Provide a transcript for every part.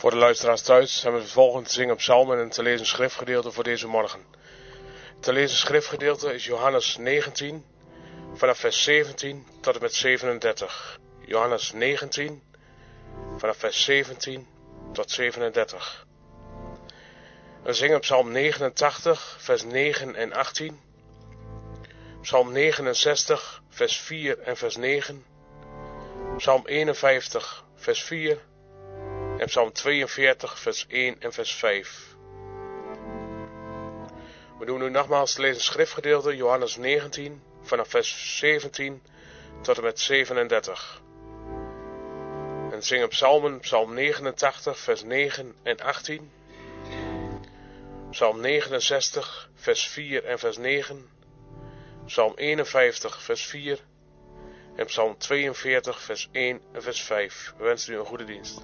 Voor de luisteraars thuis hebben we vervolgens te zingen psalmen en te lezen schriftgedeelte voor deze morgen. Te lezen schriftgedeelte is Johannes 19, vanaf vers 17 tot en met 37. Johannes 19, vanaf vers 17 tot 37. We zingen psalm 89, vers 9 en 18. Psalm 69, vers 4 en vers 9. Psalm 51, vers 4. En psalm 42, vers 1 en vers 5. We doen nu nogmaals te lezen schriftgedeelte Johannes 19, vanaf vers 17 tot en met 37. En zingen psalmen, psalm 89, vers 9 en 18. Psalm 69, vers 4 en vers 9. Psalm 51, vers 4. En psalm 42, vers 1 en vers 5. We wensen u een goede dienst.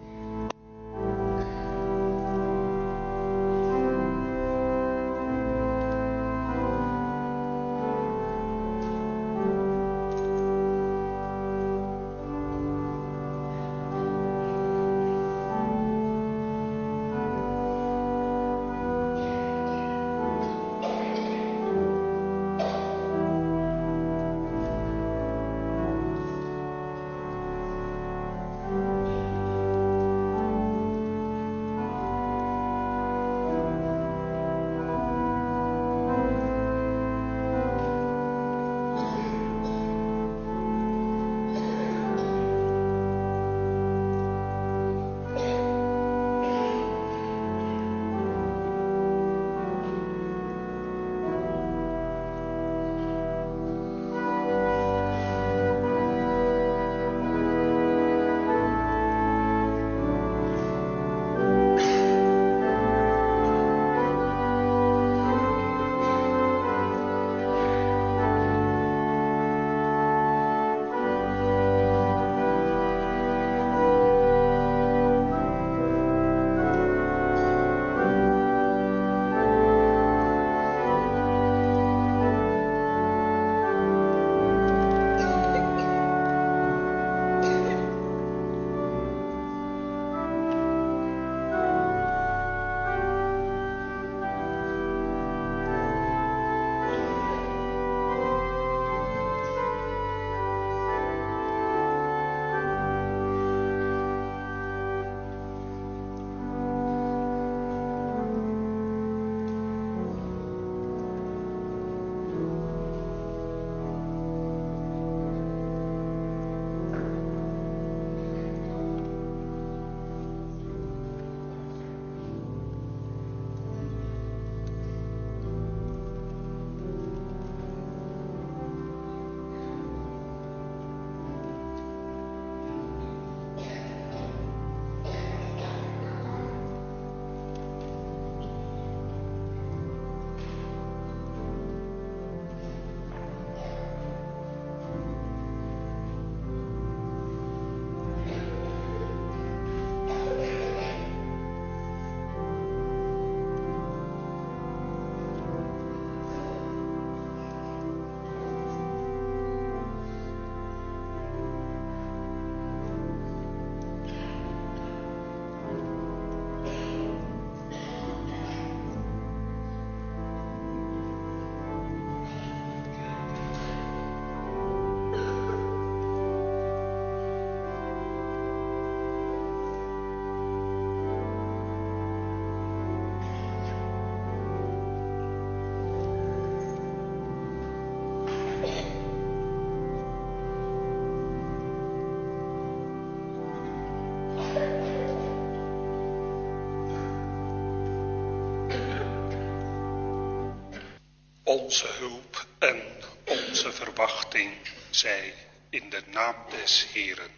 Onze hulp en onze verwachting zij in de naam des Heeren,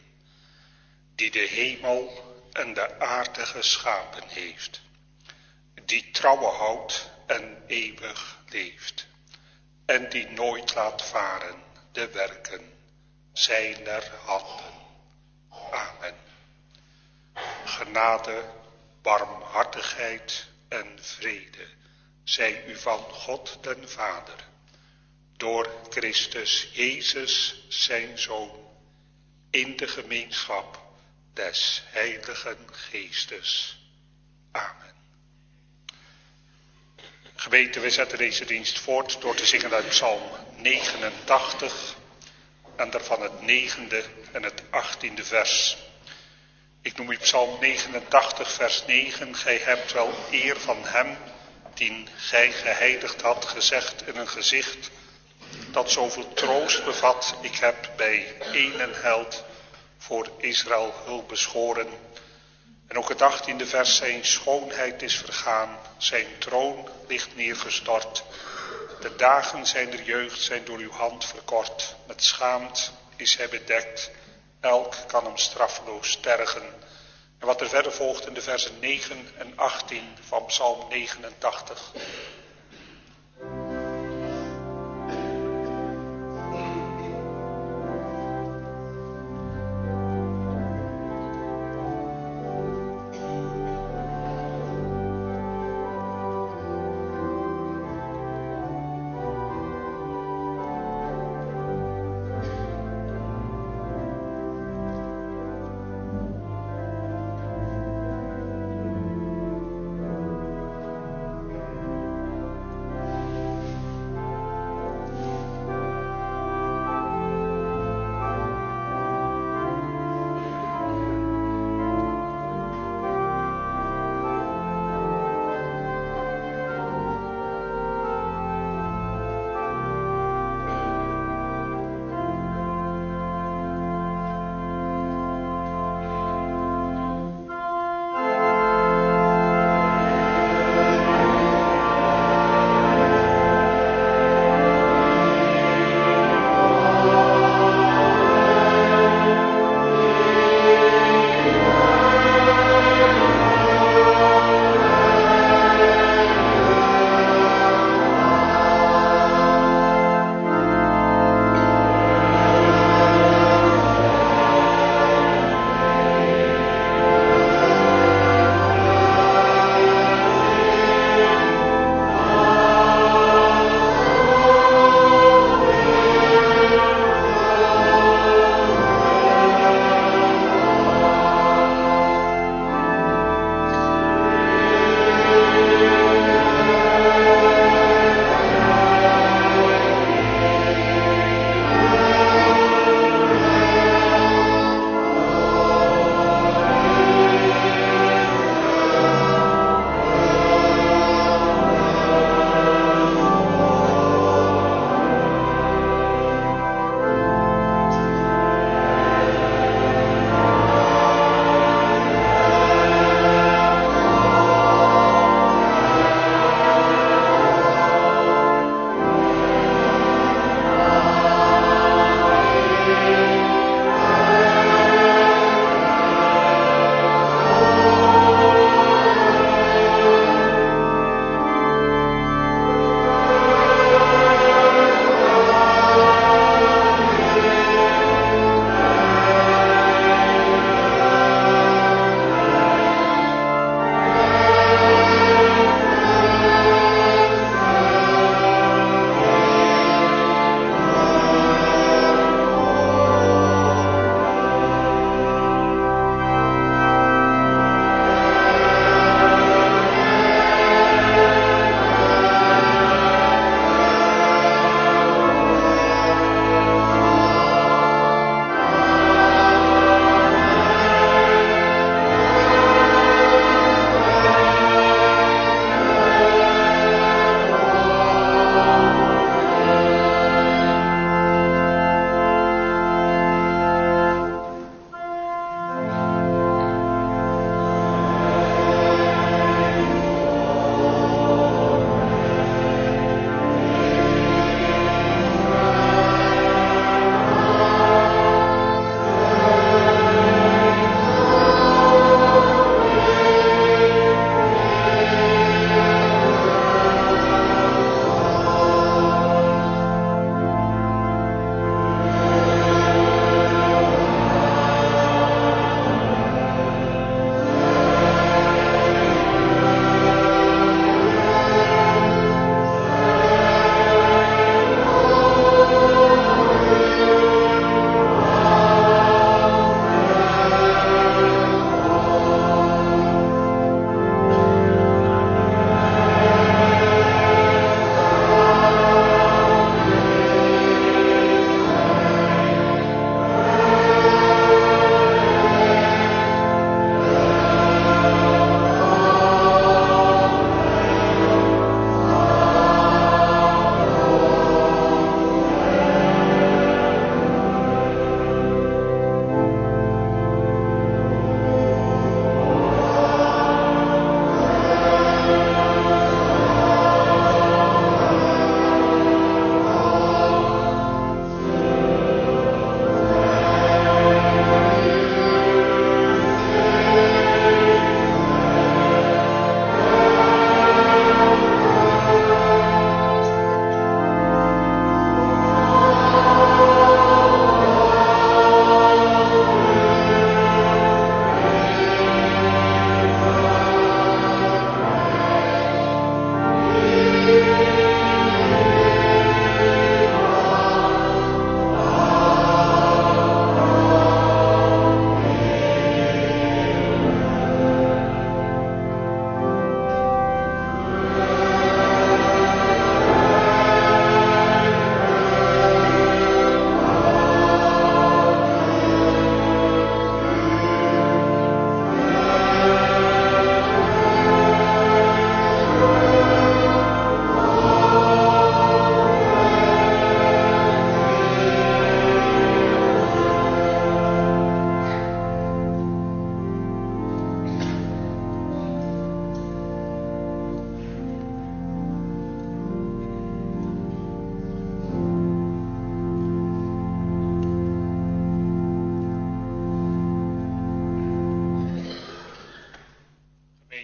die de hemel en de aarde geschapen heeft, die trouwe houdt en eeuwig leeft, en die nooit laat varen de werken zijner handen. Amen. Genade, barmhartigheid en vrede zij u van God den Vader, door Christus Jezus zijn Zoon, in de gemeenschap des Heiligen Geestes. Amen. Gemeente, we zetten deze dienst voort door te zingen uit Psalm 89 en daarvan het 9e en het 18e vers. Ik noem u Psalm 89 vers 9. Gij hebt wel eer van hem die gij geheiligd had, gezegd in een gezicht dat zoveel troost bevat. Ik heb bij één held voor Israël hulp beschoren. En ook het 18e vers, zijn schoonheid is vergaan, zijn troon ligt neergestort. De dagen zijn der jeugd zijn door uw hand verkort. Met schaamt is hij bedekt, elk kan hem straffeloos tergen. En wat er verder volgt in de versen 9 en 18 van Psalm 89.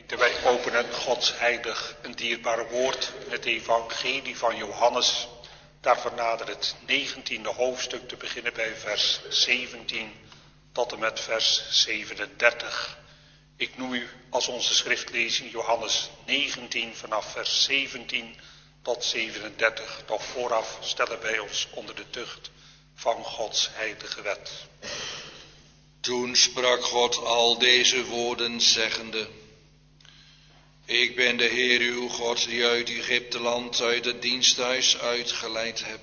Wij openen Gods heilig en dierbare woord, het evangelie van Johannes. Daarvan nader het 19e hoofdstuk, te beginnen bij vers 17 tot en met vers 37. Ik noem u als onze schriftlezing Johannes 19 vanaf vers 17 tot 37. Doch vooraf stellen wij ons onder de tucht van Gods heilige wet. Toen sprak God al deze woorden zeggende: Ik ben de Heer uw God die uit Egypteland, uit het diensthuis uitgeleid heb.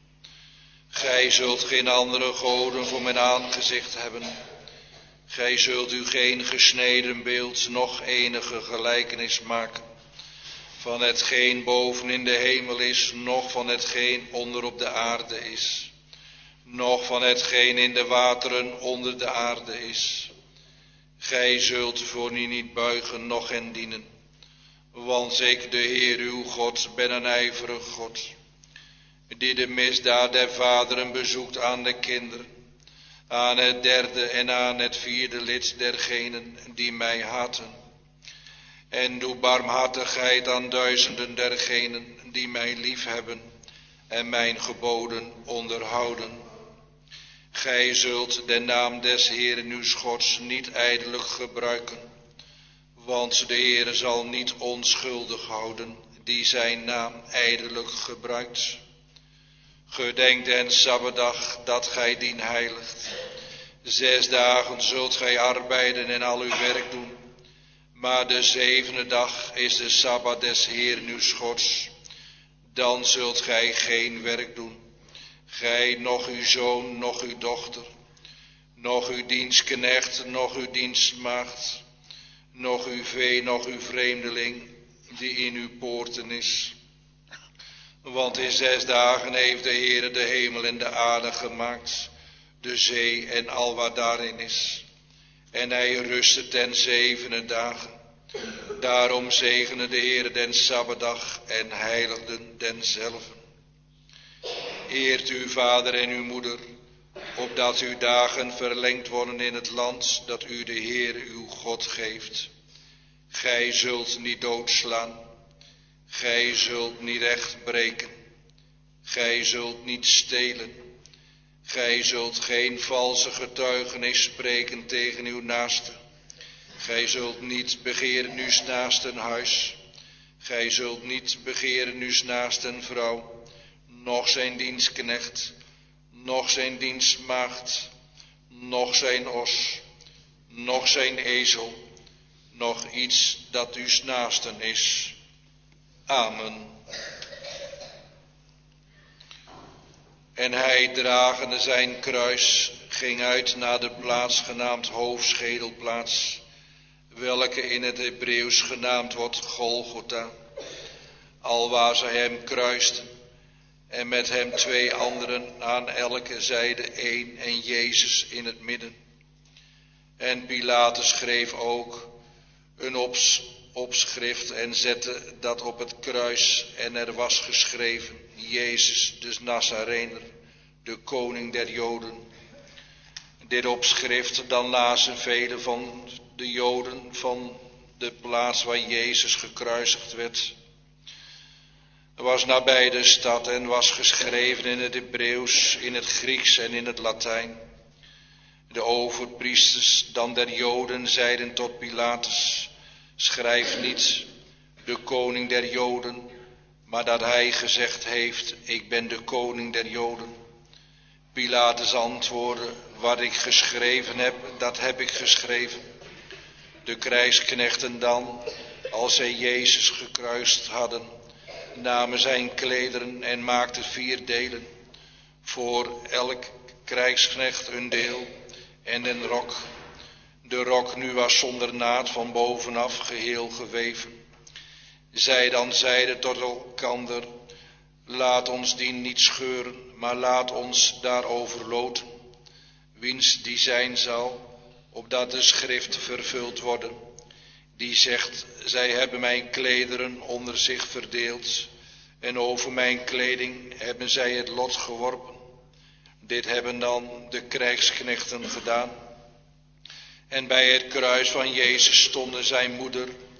Gij zult geen andere goden voor mijn aangezicht hebben. Gij zult u geen gesneden beeld, noch enige gelijkenis maken van hetgeen boven in de hemel is, noch van hetgeen onder op de aarde is, noch van hetgeen in de wateren onder de aarde is. Gij zult voor u niet buigen, noch hen dienen. Want ik, de Heer uw God, ben een ijverig God, die de misdaad der vaderen bezoekt aan de kinderen, aan het derde en aan het vierde lid dergenen die mij haten. En doe barmhartigheid aan duizenden dergenen die mij liefhebben en mijn geboden onderhouden. Gij zult de naam des Heeren uw Gods niet ijdelijk gebruiken, want de Heere zal niet onschuldig houden die zijn naam ijdelijk gebruikt. Gedenk den Sabbatdag dat gij dien heiligt. 6 dagen zult gij arbeiden en al uw werk doen. Maar de 7e dag is de Sabbat des Heeren uw Gods. Dan zult gij geen werk doen. Gij, noch uw zoon, noch uw dochter, noch uw dienstknecht, noch uw dienstmaagd, noch uw vee, noch uw vreemdeling, die in uw poorten is. Want in 6 dagen heeft de Heere de hemel en de aarde gemaakt, de zee en al wat daarin is. En hij rustte ten 7e dagen. Daarom zegene de Heere den Sabbatdag en heiligde denzelven. Eert uw vader en uw moeder, opdat uw dagen verlengd worden in het land dat u de Heer uw God geeft. Gij zult niet doodslaan, gij zult niet recht breken, gij zult niet stelen, gij zult geen valse getuigenis spreken tegen uw naaste, gij zult niet begeren uws naasten huis, gij zult niet begeren uws naasten vrouw, noch zijn dienstknecht, noch zijn dienstmaagd, noch zijn os, noch zijn ezel, nog iets dat uws naasten is. Amen. En hij, dragende zijn kruis, ging uit naar de plaats genaamd hoofdschedelplaats, welke in het Hebreeuws genaamd wordt Golgotha, alwaar zij hem kruisten, en met hem 2 anderen aan elke zijde 1 en Jezus in het midden. En Pilatus schreef ook een opschrift en zette dat op het kruis, en er was geschreven: Jezus, de Nazarener, de koning der Joden. Dit opschrift dan lazen velen van de Joden van de plaats waar Jezus gekruisigd werd. Was nabij de stad en was geschreven in het Hebreeuws, in het Grieks en in het Latijn. De overpriesters dan der Joden zeiden tot Pilatus: schrijf niet de koning der Joden, maar dat hij gezegd heeft: ik ben de koning der Joden. Pilatus antwoordde: wat ik geschreven heb, dat heb ik geschreven. De krijgsknechten dan, als zij Jezus gekruist hadden, namen zijn klederen en maakten 4 delen, voor elk krijgsknecht een deel, en een rok. De rok nu was zonder naad van bovenaf geheel geweven. Zij dan zeiden tot elkander: laat ons die niet scheuren, maar laat ons daarover loten. Wiens die zijn zal, opdat de schrift vervuld worden, die zegt: zij hebben mijn klederen onder zich verdeeld, en over mijn kleding hebben zij het lot geworpen. Dit hebben dan de krijgsknechten gedaan. En bij het kruis van Jezus stonden zijn moeder,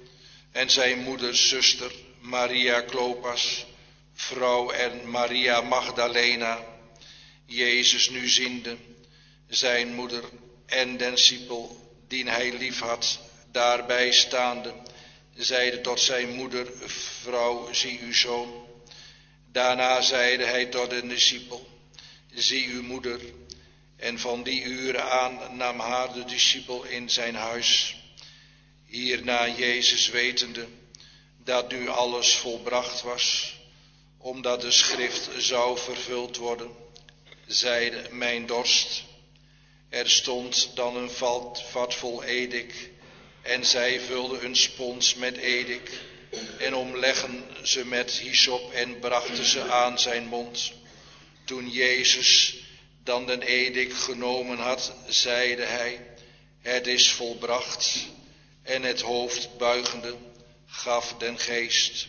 en zijn moeders zuster Maria Klopas, vrouw en Maria Magdalena, Jezus nu ziende, zijn moeder en den discipel dien hij lief had, daarbij staande, zeide tot zijn moeder, vrouw, zie uw zoon. Daarna zeide hij tot de discipel, zie uw moeder. En van die uren aan nam haar de discipel in zijn huis. Hierna Jezus wetende dat nu alles volbracht was, omdat de schrift zou vervuld worden, zeide, mijn dorst. Er stond dan een vat vol edik, en zij vulden een spons met edik, en omleggen ze met hyssop en brachten ze aan zijn mond. Toen Jezus dan den edik genomen had, zeide hij, het is volbracht, en het hoofd buigende gaf den geest.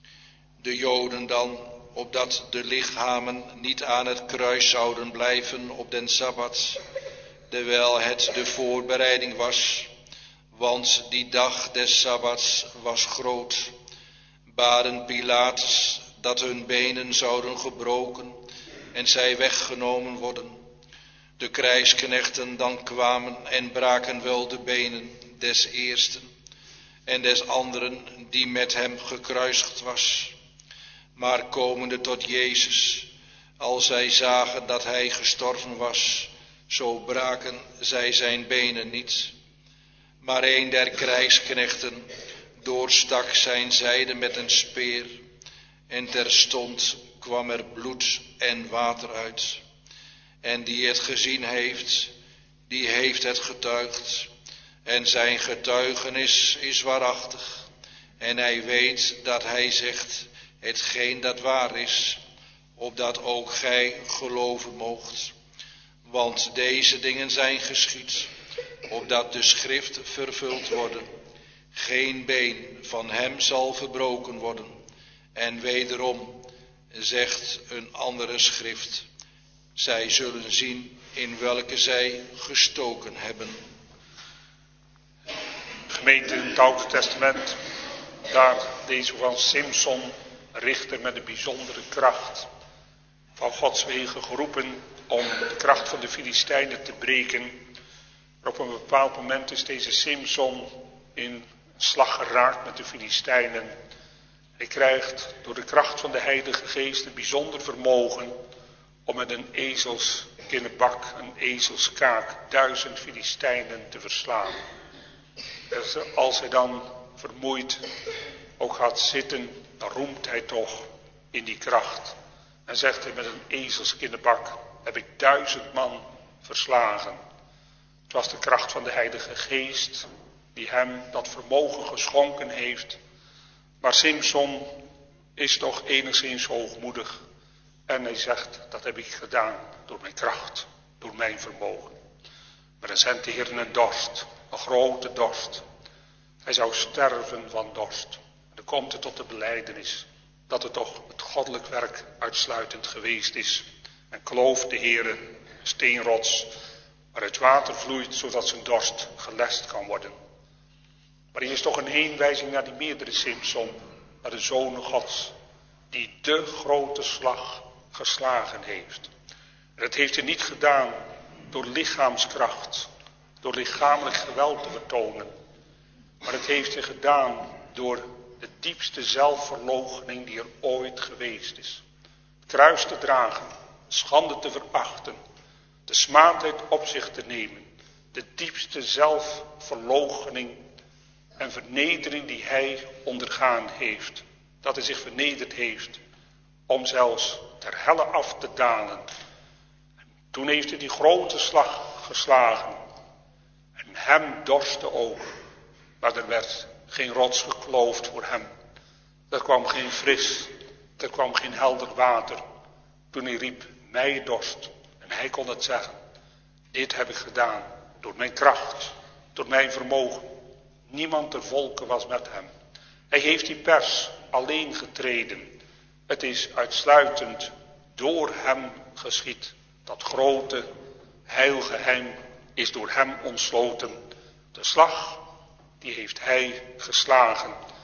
De Joden dan, opdat de lichamen niet aan het kruis zouden blijven op den Sabbat, terwijl het de voorbereiding was, want die dag des Sabbats was groot, baden Pilatus dat hun benen zouden gebroken en zij weggenomen worden. De krijgsknechten dan kwamen en braken wel de benen des eersten en des anderen die met hem gekruisigd was. Maar komende tot Jezus, als zij zagen dat hij gestorven was, zo braken zij zijn benen niet. Maar een der krijgsknechten doorstak zijn zijde met een speer, en terstond kwam er bloed en water uit. En die het gezien heeft, die heeft het getuigd, en zijn getuigenis is waarachtig. En hij weet dat hij zegt hetgeen dat waar is, opdat ook gij geloven moogt. Want deze dingen zijn geschied, opdat de schrift vervuld worden. Geen been van hem zal verbroken worden. En wederom zegt een andere schrift, zij zullen zien in welke zij gestoken hebben. Gemeente in het Oude Testament, daar deze van Simson, richter met een bijzondere kracht, van Gods wegen geroepen om de kracht van de Filistijnen te breken. Maar op een bepaald moment is deze Simson in slag geraakt met de Filistijnen. Hij krijgt door de kracht van de Heilige Geest een bijzonder vermogen om met een ezelskinnebak, een ezelskaak, 1000 Filistijnen te verslaan. Dus als hij dan vermoeid ook gaat zitten, dan roemt hij toch in die kracht. En zegt hij, met een ezelskinnebak heb ik 1000 man verslagen. Het was de kracht van de Heilige Geest die hem dat vermogen geschonken heeft. Maar Simson is toch enigszins hoogmoedig. En hij zegt, dat heb ik gedaan door mijn kracht, door mijn vermogen. Maar dan zendt de Heer een dorst, een grote dorst. Hij zou sterven van dorst. En dan komt het tot de belijdenis dat het toch het goddelijk werk uitsluitend geweest is. En kloof de Heer een steenrots waaruit water vloeit, zodat zijn dorst gelest kan worden. Maar hier is toch een heenwijzing naar die meerdere Simson, naar de Zoon Gods, die de grote slag geslagen heeft. En dat heeft hij niet gedaan door lichaamskracht, door lichamelijk geweld te vertonen. Maar het heeft hij gedaan door de diepste zelfverloochening die er ooit geweest is. Het kruis te dragen, schande te verachten, de smaadheid op zich te nemen. De diepste zelfverloochening en vernedering die hij ondergaan heeft. Dat hij zich vernederd heeft om zelfs ter helle af te dalen. En toen heeft hij die grote slag geslagen. En hem dorstte ook. Maar er werd geen rots gekloofd voor hem. Er kwam geen fris. Er kwam geen helder water. Toen hij riep, mij dorst. En hij kon het zeggen. Dit heb ik gedaan. Door mijn kracht. Door mijn vermogen. Niemand ter volke was met hem. Hij heeft die pers alleen getreden. Het is uitsluitend door hem geschied. Dat grote heilgeheim is door hem ontsloten. De slag, die heeft hij geslagen.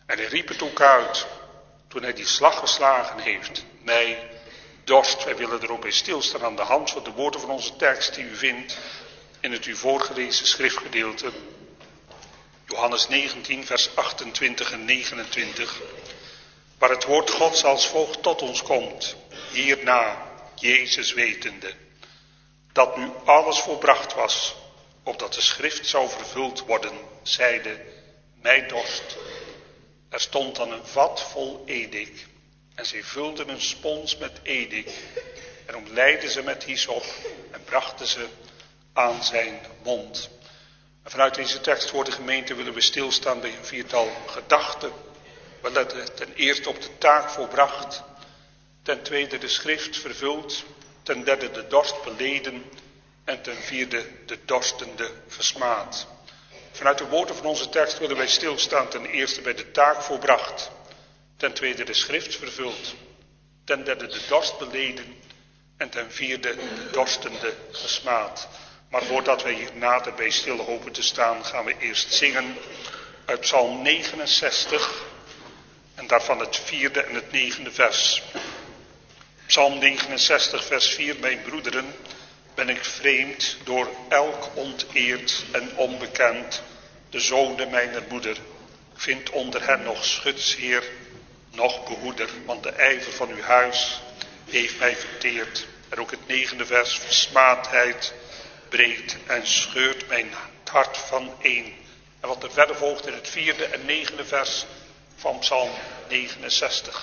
En hij riep het ook uit toen hij die slag geslagen heeft. Mij dorst. Wij willen er ook bij stilstaan aan de hand van de woorden van onze tekst die u vindt in het u voorgelezen schriftgedeelte. Johannes 19 vers 28 en 29. Waar het woord Gods als volgt tot ons komt. Hierna Jezus wetende dat nu alles volbracht was, opdat de schrift zou vervuld worden, zeide, mij dorst. Er stond dan een vat vol edik, en zij vulden een spons met edik, en omleidden ze met hyssop, en brachten ze aan zijn mond. En vanuit deze tekst voor de gemeente willen we stilstaan bij een viertal gedachten. We letten ten eerste op de taak volbracht, ten tweede de schrift vervuld, ten derde de dorst beleden en ten vierde de dorstende versmaad. Vanuit de woorden van onze tekst willen wij stilstaan ten eerste bij de taak volbracht, ten tweede de schrift vervuld, ten derde de dorst beleden en ten vierde de dorstende versmaad. Maar voordat wij hier nader bij stil hopen te staan, gaan we eerst zingen uit Psalm 69 en daarvan het 4e en het 9e vers. Psalm 69 vers 4, mijn broederen, ben ik vreemd, door elk onteerd en onbekend, de zonen mijner moeder. Ik vind onder hen nog schutsheer, nog behoeder, want de ijver van uw huis heeft mij verteerd. En ook het 9e vers, versmaadheid breekt en scheurt mijn hart van een. En wat er verder volgt in het 4e en 9e vers van Psalm 69.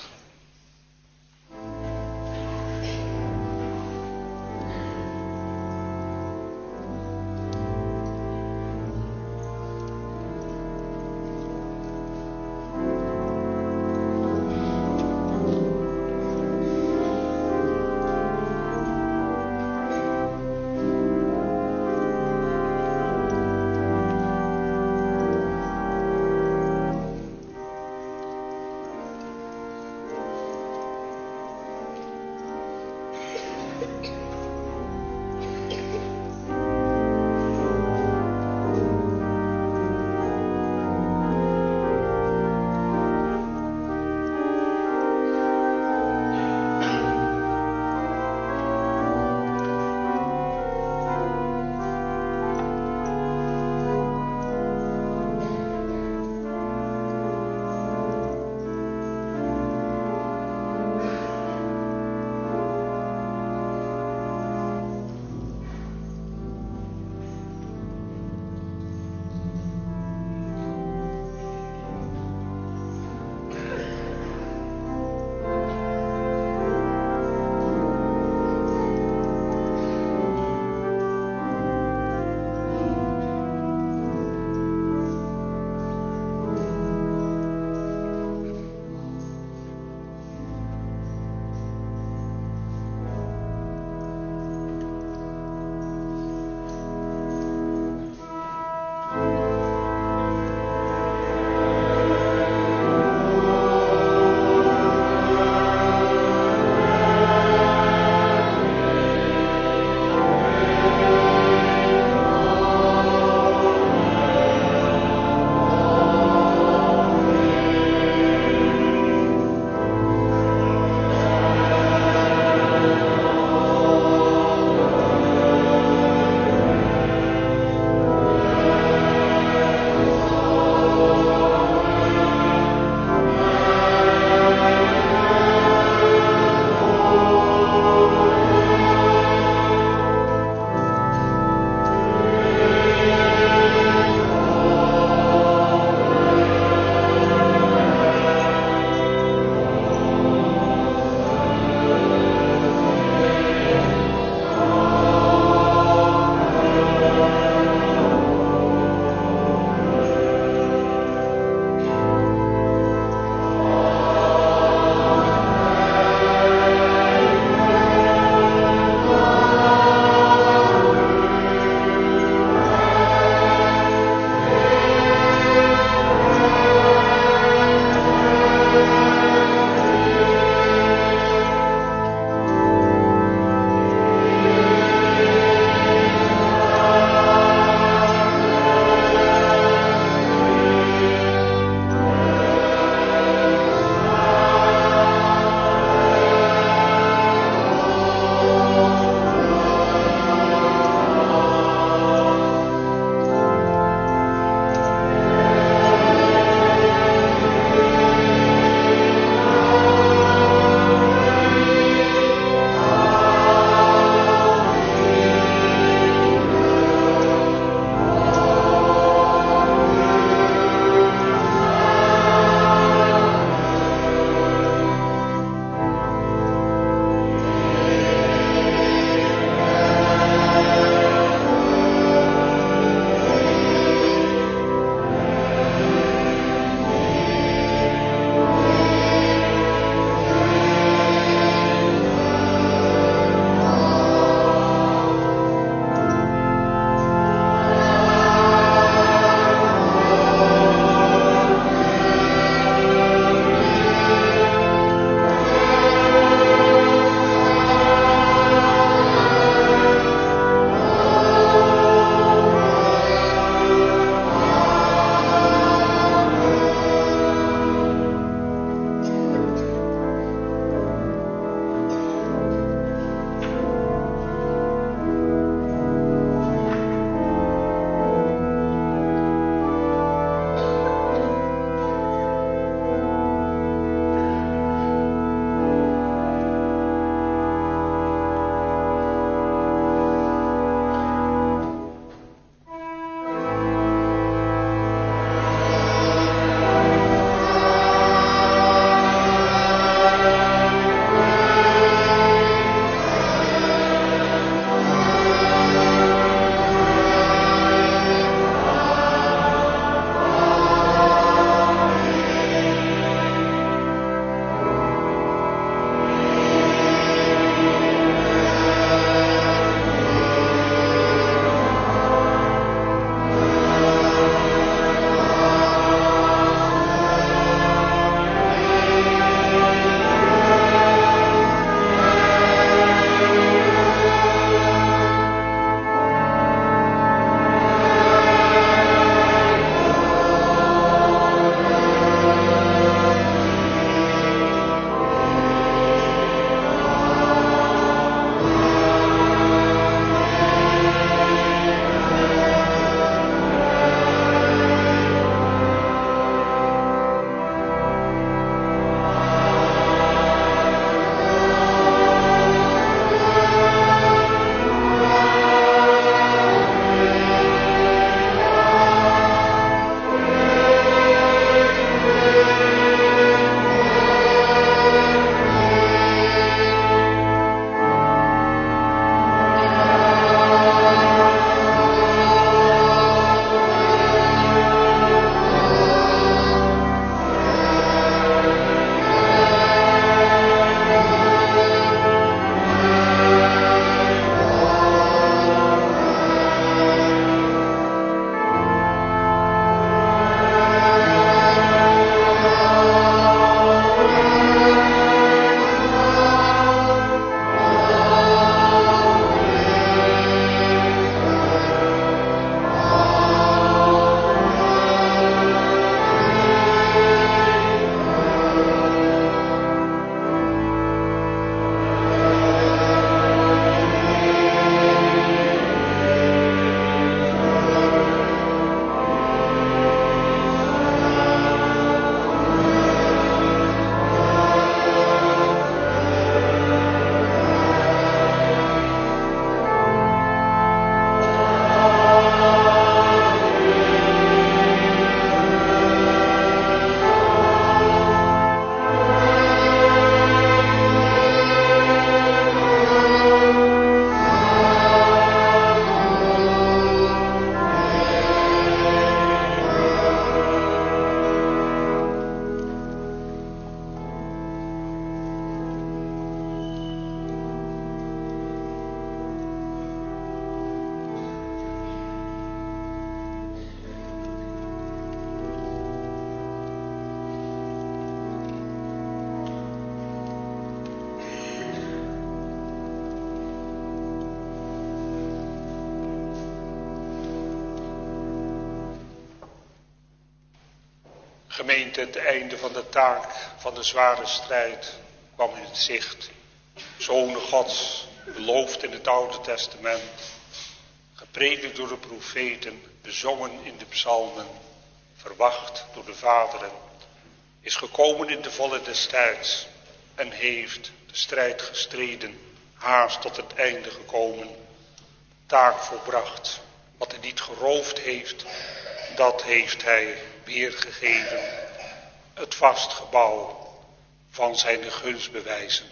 Gemeente, het einde van de taak van de zware strijd kwam in het zicht. Zonen Gods, beloofd in het Oude Testament, gepredikt door de profeten, bezongen in de psalmen, verwacht door de vaderen, is gekomen in de volle des tijds en heeft de strijd gestreden, haast tot het einde gekomen, taak volbracht. Wat hij niet geroofd heeft, dat heeft hij weergegeven. Het vast gebouw van zijn gunstbewijzen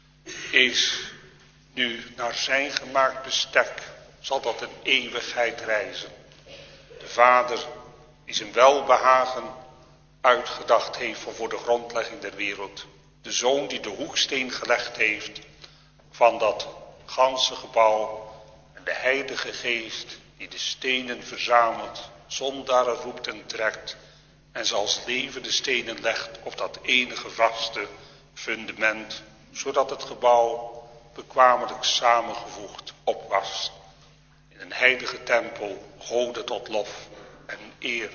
is nu naar zijn gemaakt bestek, zal dat een eeuwigheid reizen. De Vader die zijn welbehagen uitgedacht heeft voor de grondlegging der wereld. De Zoon die de hoeksteen gelegd heeft van dat ganse gebouw. En de Heilige Geest die de stenen verzamelt, zondaren roept en trekt. En zoals levende stenen legt op dat enige vaste fundament. Zodat het gebouw bekwamelijk samengevoegd op was. In een heilige tempel, goden tot lof en eer.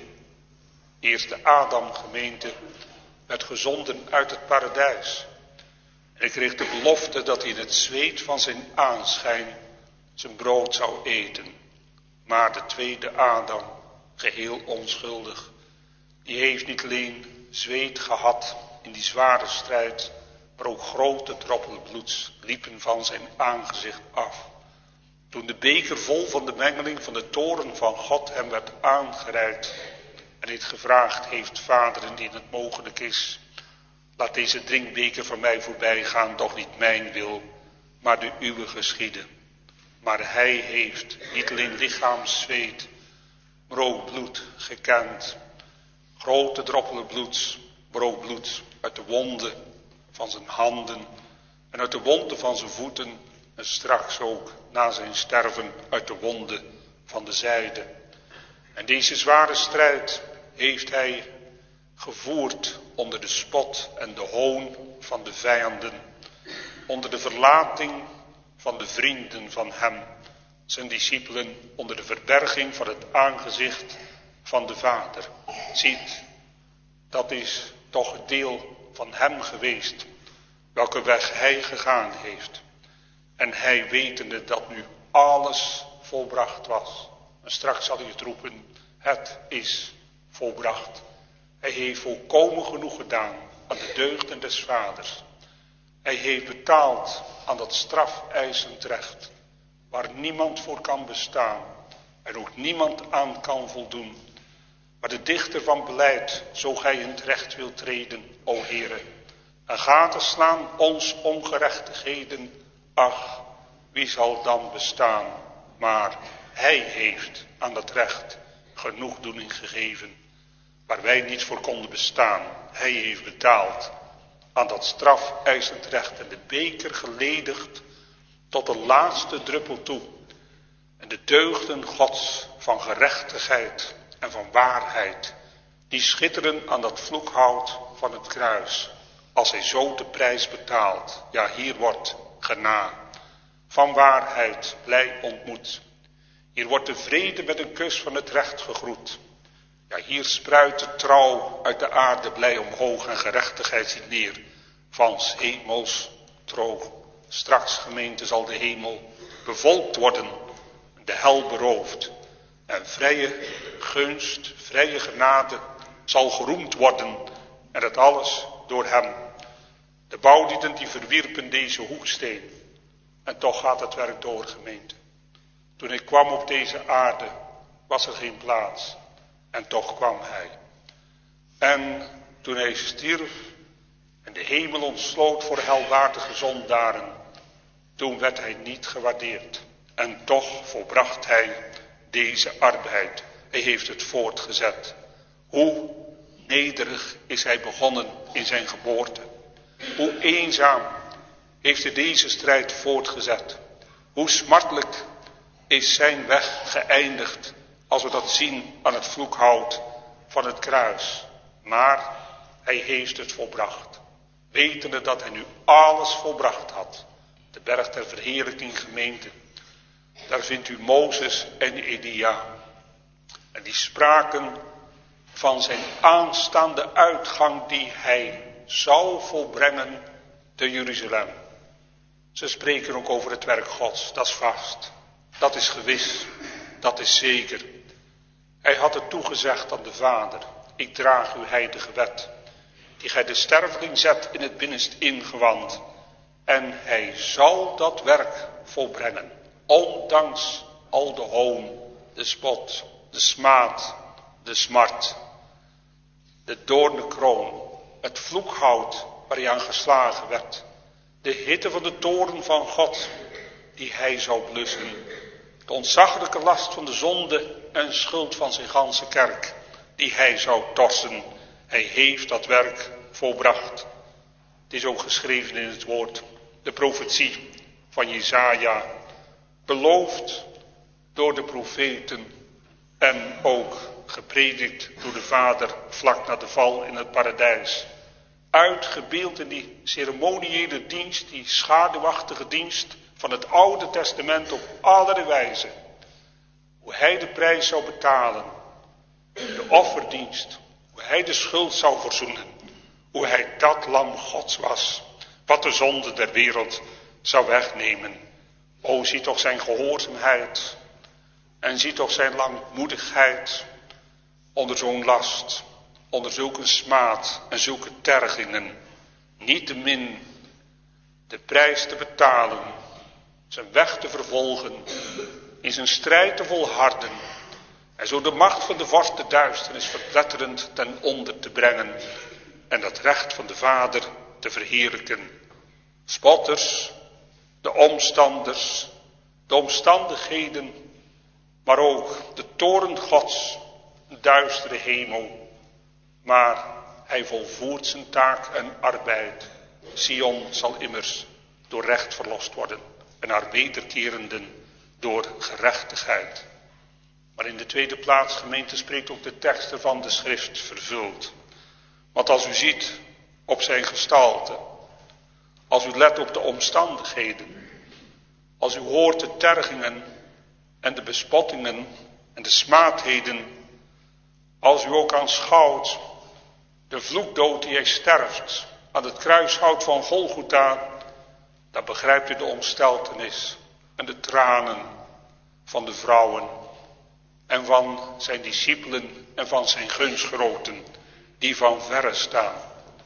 Eerste Adam gemeente werd gezonden uit het paradijs. En hij kreeg de belofte dat hij in het zweet van zijn aanschijn zijn brood zou eten. Maar de tweede Adam, geheel onschuldig, die heeft niet alleen zweet gehad in die zware strijd, maar ook grote droppelen bloeds liepen van zijn aangezicht af. Toen de beker vol van de mengeling van de toorn van God hem werd aangereikt en dit gevraagd heeft, Vader, indien het mogelijk is, laat deze drinkbeker van mij voorbij gaan, doch niet mijn wil, maar de uwe geschieden. Maar hij heeft niet alleen lichaamszweet, maar ook bloed gekend. Grote droppelen bloeds, maar ook bloed uit de wonden van zijn handen en uit de wonden van zijn voeten en straks ook na zijn sterven uit de wonden van de zijde. En deze zware strijd heeft hij gevoerd onder de spot en de hoon van de vijanden, onder de verlating van de vrienden van hem, zijn discipelen, onder de verberging van het aangezicht van de Vader. Ziet, dat is toch het deel van hem geweest, welke weg hij gegaan heeft. En hij wetende dat nu alles volbracht was. En straks zal hij het roepen, het is volbracht. Hij heeft volkomen genoeg gedaan aan de deugden des Vaders. Hij heeft betaald aan dat strafeisend recht, waar niemand voor kan bestaan en ook niemand aan kan voldoen. Maar de dichter van beleid, zo gij in het recht wilt treden, o Heere, en gaten slaan ons ongerechtigheden, ach, wie zal dan bestaan? Maar hij heeft aan dat recht genoegdoening gegeven, waar wij niet voor konden bestaan. Hij heeft betaald aan dat strafeisend recht en de beker geledigd tot de laatste druppel toe. En de deugden Gods van gerechtigheid en van waarheid, die schitteren aan dat vloekhout van het kruis, als hij zo de prijs betaalt. Ja, hier wordt gena van waarheid blij ontmoet. Hier wordt de vrede met een kus van het recht gegroet. Ja, hier spruit de trouw uit de aarde blij omhoog en gerechtigheid ziet neer van 's hemels troon. Straks, gemeente, zal de hemel bevolkt worden, de hel beroofd. En vrije gunst, vrije genade zal geroemd worden. En dat alles door hem. De bouwlieden die verwierpen deze hoeksteen. En toch gaat het werk door, gemeente. Toen ik kwam op deze aarde was er geen plaats. En toch kwam hij. En toen hij stierf en de hemel ontsloot voor helwaardige zondaren, toen werd hij niet gewaardeerd. En toch volbracht hij deze arbeid. Hij heeft het voortgezet. Hoe nederig is hij begonnen in zijn geboorte. Hoe eenzaam heeft hij deze strijd voortgezet. Hoe smartelijk is zijn weg geëindigd als we dat zien aan het vloekhout van het kruis. Maar hij heeft het volbracht. Wetende dat hij nu alles volbracht had. De berg der verheerlijking, gemeente. Daar vindt u Mozes en Elia. En die spraken van zijn aanstaande uitgang die hij zou volbrengen te Jeruzalem. Ze spreken ook over het werk Gods, dat is vast, dat is gewis, dat is zeker. Hij had het toegezegd aan de Vader, ik draag uw heilige wet, die gij de sterveling zet in het binnenst ingewand. En hij zal dat werk volbrengen, ondanks al de hoon, de spot, de smaad, de smart, de doornenkroon, het vloekhout waar hij aan geslagen werd, de hitte van de toorn van God die hij zou blussen, de ontzaglijke last van de zonde en schuld van zijn ganse kerk die hij zou torsen. Hij heeft dat werk volbracht. Het is ook geschreven in het woord, de profetie van Jesaja, beloofd door de profeten en ook gepredikt door de Vader vlak na de val in het paradijs. Uitgebeeld in die ceremoniële dienst, die schaduwachtige dienst van het Oude Testament op allerlei wijze. Hoe hij de prijs zou betalen, de offerdienst, hoe hij de schuld zou verzoenen, hoe hij dat lam Gods was, wat de zonde der wereld zou wegnemen. O, zie toch zijn gehoorzaamheid en zie toch zijn langmoedigheid onder zo'n last, onder zulke smaad en zulke tergingen. Niettemin de prijs te betalen, zijn weg te vervolgen, in zijn strijd te volharden en zo de macht van de vorst der duisternis verpletterend ten onder te brengen en dat recht van de Vader te verheerlijken. Spotters, de omstanders, de omstandigheden, maar ook de toorn Gods, een duistere hemel. Maar hij volvoert zijn taak en arbeid. Sion zal immers door recht verlost worden en haar wederkerenden door gerechtigheid. Maar in de tweede plaats, gemeente, spreekt ook de tekst ervan de schrift vervuld. Want als u ziet op zijn gestalte, als u let op de omstandigheden, als u hoort de tergingen en de bespottingen en de smaadheden, als u ook aanschouwt de vloekdood die hij sterft aan het kruishout van Golgotha, dan begrijpt u de ontsteltenis en de tranen van de vrouwen en van zijn discipelen en van zijn gunstgenoten die van verre staan.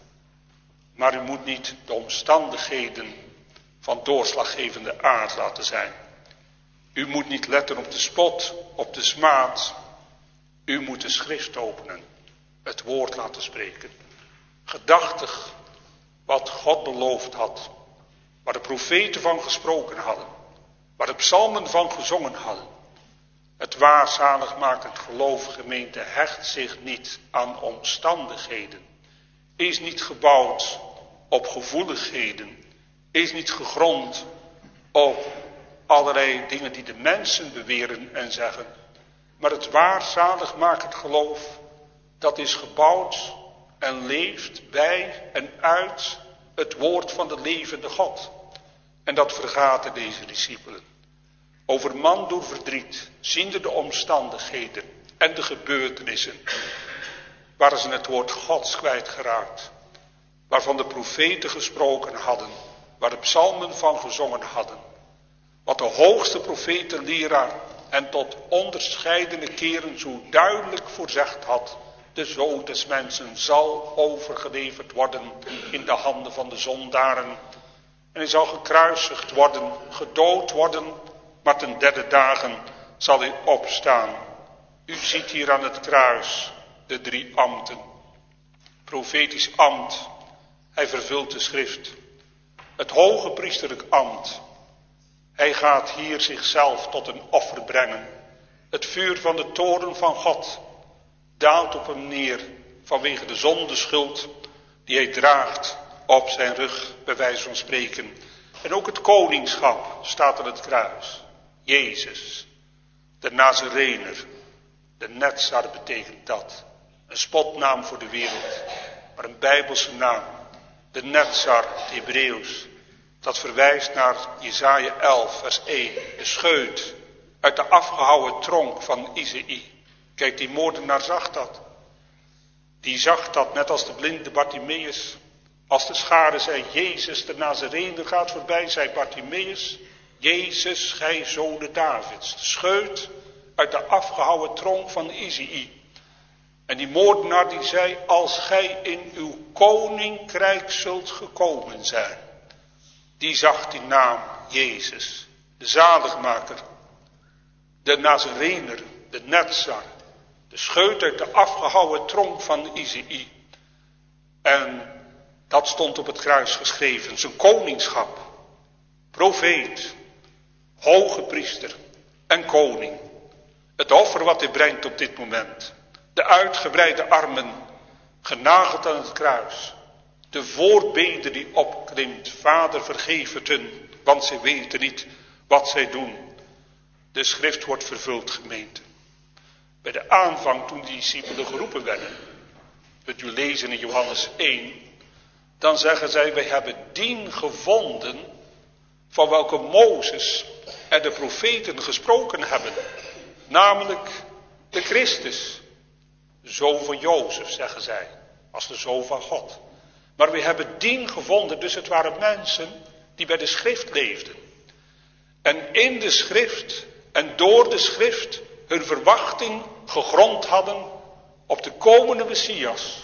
Maar u moet niet de omstandigheden van doorslaggevende aard laten zijn. U moet niet letten op de spot, op de smaad. U moet de schrift openen, het woord laten spreken. Gedachtig wat God beloofd had, waar de profeten van gesproken hadden, waar de psalmen van gezongen hadden. Het waarzaligmakend geloof, gemeente, hecht zich niet aan omstandigheden, is niet gebouwd op gevoeligheden, is niet gegrond op allerlei dingen die de mensen beweren en zeggen. Maar het waarzaligmakend geloof, dat is gebouwd en leeft bij en uit het woord van de levende God. En dat vergaten deze discipelen. Over man door verdriet, ziende de omstandigheden en de gebeurtenissen, waren ze het woord Gods kwijtgeraakt, waarvan de profeten gesproken hadden, waar de psalmen van gezongen hadden, wat de hoogste profetenleraar en tot onderscheidene keren zo duidelijk voorzegd had: de Zoon des mensen zal overgeleverd worden in de handen van de zondaren. En hij zal gekruisigd worden, gedood worden, maar ten derde dagen zal hij opstaan. U ziet hier aan het kruis de 3 ambten. Profetisch ambt, hij vervult de schrift. Het hoge priesterlijk ambt, hij gaat hier zichzelf tot een offer brengen. Het vuur van de toorn van God daalt op hem neer vanwege de zondeschuld die hij draagt op zijn rug, bij wijze van spreken. En ook het koningschap staat aan het kruis. Jezus, de Nazarener, de Netzar betekent dat. Een spotnaam voor de wereld, maar een bijbelse naam. De Netzar, het Hebreeuws, dat verwijst naar Jesaja 11 vers 1. De scheut uit de afgehouwen tronk van Isaïe. Kijk, die moordenaar zag dat. die zag dat net als de blinde Bartimeus. Als de schare zei, Jezus de Nazarener gaat voorbij, zei Bartimeus, Jezus, gij zoon Davids, de scheut uit de afgehouwen tronk van Isaïe. En die moordenaar die zei, als gij in uw koninkrijk zult gekomen zijn. Die zag die naam Jezus, de zaligmaker, de Nazarener, de Netzar, de scheut uit de afgehouwen tronk van Isaïe. En dat stond op het kruis geschreven, zijn koningschap, profeet, hoge priester en koning. Het offer wat hij brengt op dit moment. De uitgebreide armen, genageld aan het kruis. De voorbede die opklimt, Vader vergeef het hun, want zij weten niet wat zij doen. De schrift wordt vervuld, gemeente. Bij de aanvang, toen die discipelen geroepen werden, het u lezen in Johannes 1, dan zeggen zij, wij hebben dien gevonden van welke Mozes en de profeten gesproken hebben. Namelijk de Christus, de zoon van Jozef, zeggen zij, als de zoon van God. Maar we hebben dien gevonden, dus het waren mensen die bij de schrift leefden. En in de schrift en door de schrift hun verwachting gegrond hadden op de komende Messias.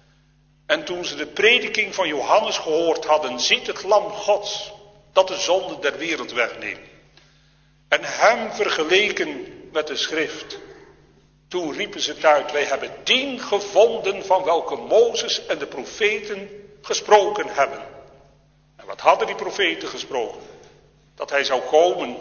En toen ze de prediking van Johannes gehoord hadden, ziet het lam Gods dat de zonde der wereld wegneemt. En hem vergeleken met de schrift. Toen riepen ze het uit, wij hebben dien gevonden van welke Mozes en de profeten gesproken hebben. En wat hadden die profeten gesproken? Dat hij zou komen,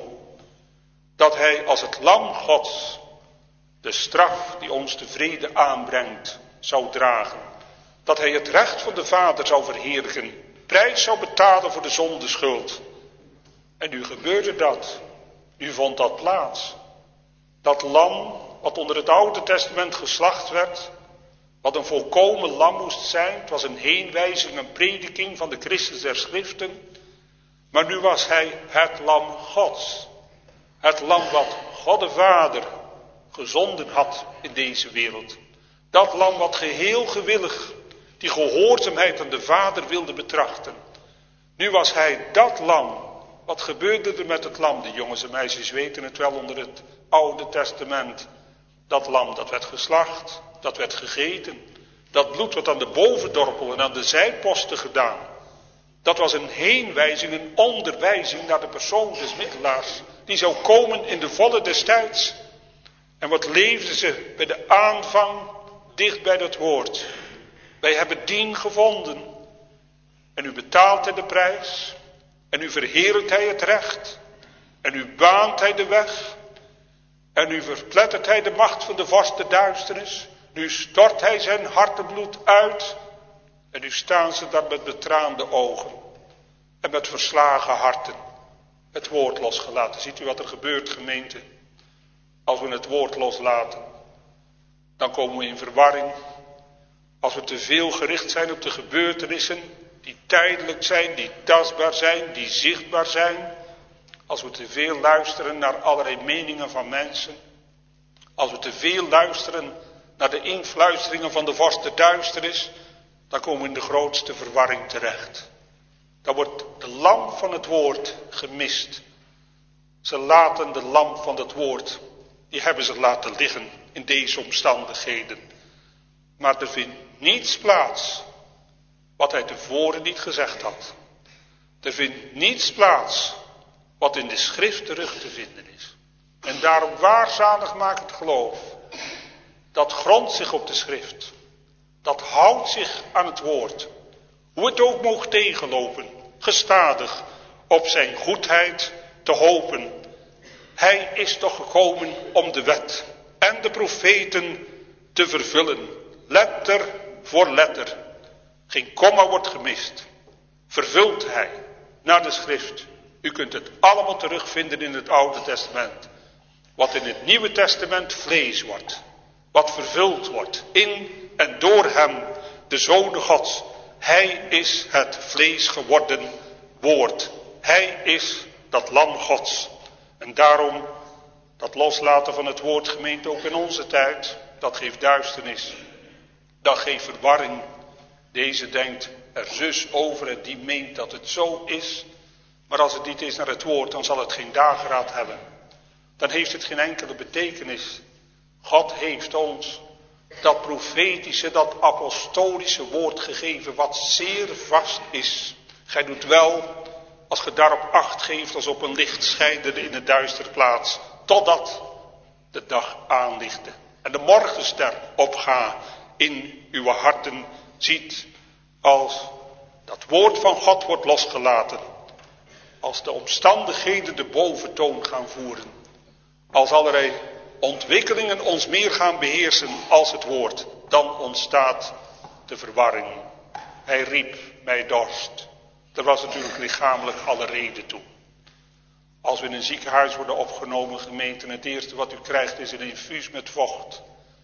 dat hij als het lam Gods de straf die ons de vrede aanbrengt zou dragen. Dat hij het recht van de Vader zou verheerlijken, prijs zou betalen voor de zondeschuld. En nu gebeurde dat, nu vond dat plaats. Dat lam wat onder het Oude Testament geslacht werd, wat een volkomen lam moest zijn. Het was een heenwijzing, een prediking van de Christus der Schriften. Maar nu was hij het lam Gods. Het lam wat God de Vader gezonden had in deze wereld. Dat lam wat geheel gewillig die gehoorzaamheid aan de Vader wilde betrachten. Nu was hij dat lam. Wat gebeurde er met het lam? De jongens en meisjes weten het wel onder het Oude Testament. Dat lam dat werd geslacht, dat werd gegeten. Dat bloed wat aan de bovendorpel en aan de zijposten gedaan. Dat was een heenwijzing, een onderwijzing naar de persoon des middelaars. Die zou komen in de volle des tijds. En wat leefden ze bij de aanvang dicht bij dat woord. Wij hebben dien gevonden. En nu betaalt hij de prijs. En nu verheerlijkt hij het recht. En nu baant hij de weg. En nu verplettert hij de macht van de vaste duisternis. Nu stort hij zijn hartebloed uit. En nu staan ze daar met betraande ogen. En met verslagen harten. Het woord losgelaten. Ziet u wat er gebeurt, gemeente? Als we het woord loslaten. Dan komen we in verwarring. Als we te veel gericht zijn op de gebeurtenissen. Die tijdelijk zijn, die tastbaar zijn, die zichtbaar zijn. Als we te veel luisteren naar allerlei meningen van mensen. Als we te veel luisteren naar de influisteringen van de vaste duisternis. Dan komen we in de grootste verwarring terecht. Dan wordt de lamp van het woord gemist. Ze laten de lamp van het woord, die hebben ze laten liggen in deze omstandigheden. Maar er vindt niets plaats wat hij tevoren niet gezegd had. Er vindt niets plaats wat in de schrift terug te vinden is. En daarom waarzalig maakt het geloof. Dat grondt zich op de schrift. Dat houdt zich aan het woord. Hoe het ook mocht tegenlopen. Gestadig op zijn goedheid te hopen. Hij is toch gekomen om de wet en de profeten te vervullen. Letter voor letter. Geen komma wordt gemist. Vervult hij naar de schrift. U kunt het allemaal terugvinden in het Oude Testament. Wat in het Nieuwe Testament vlees wordt. Wat vervuld wordt in en door hem, de Zoon Gods. Hij is het vlees geworden woord. Hij is dat lam Gods. En daarom dat loslaten van het woord, gemeente, ook in onze tijd, dat geeft duisternis. dan geeft verwarring. Deze denkt er zus over en die meent dat het zo is. Maar als het niet is naar het woord, dan zal het geen dageraad hebben. Dan heeft het geen enkele betekenis. God heeft ons dat profetische, dat apostolische woord gegeven, wat zeer vast is. Gij doet wel, als ge daarop acht geeft, als op een lichtscheider in een duistere plaats, totdat de dag aanlichte en de morgenster opga in uw harten. Ziet, als dat woord van God wordt losgelaten, als de omstandigheden de boventoon gaan voeren, als allerlei ontwikkelingen ons meer gaan beheersen als het woord, dan ontstaat de verwarring. Hij riep, mij dorst. Er was natuurlijk lichamelijk alle reden toe. Als we in een ziekenhuis worden opgenomen, gemeente, het eerste wat u krijgt is een infuus met vocht.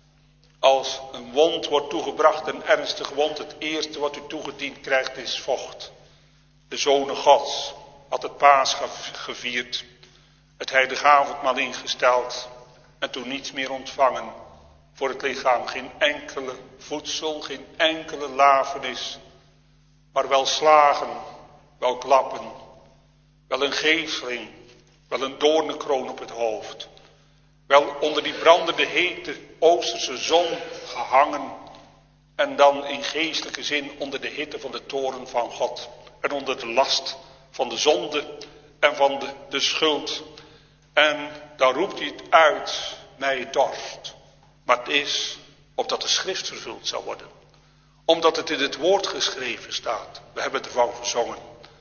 Als een wond wordt toegebracht, een ernstige wond, het eerste wat u toegediend krijgt is vocht. De Zonen Gods had het Paas gevierd, het heilige avondmaal ingesteld en toen niets meer ontvangen voor het lichaam. Geen enkele voedsel, geen enkele lafenis, maar wel slagen, wel klappen, wel een geeseling, wel een doornenkroon op het hoofd. Wel onder die brandende hete oosterse zon gehangen en dan in geestelijke zin onder de hitte van de toorn van God en onder de last van de zonde en van de schuld. En dan roept hij het uit, mij dorst. Maar het is opdat de schrift vervuld zou worden. Omdat het in het woord geschreven staat. We hebben ervan gezongen.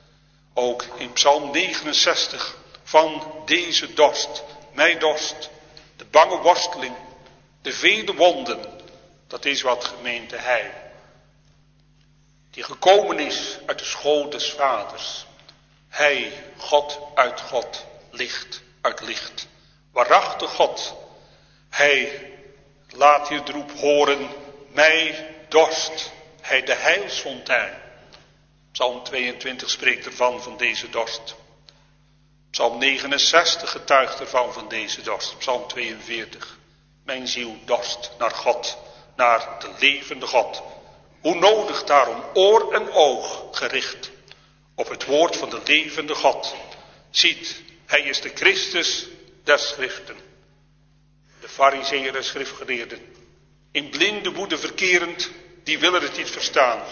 Ook in Psalm 69 van deze dorst, mij dorst. De bange worsteling, de vele wonden. Dat is wat gemeente hij. Die gekomen is uit de schoot des vaders. Hij, God uit God, licht uit licht. Waarachtig God. Hij laat hier de roep horen, mij dorst. Hij de heilsfontein. Psalm 22 spreekt ervan, van deze dorst. Psalm 69 getuigt ervan, van deze dorst. Psalm 42. Mijn ziel dorst naar God, naar de levende God. Hoe nodig daarom oor en oog gericht op het woord van de levende God. Ziet, hij is de Christus der schriften. De farizeeën en schriftgeleerden, in blinde woede verkerend, die willen het niet verstaan.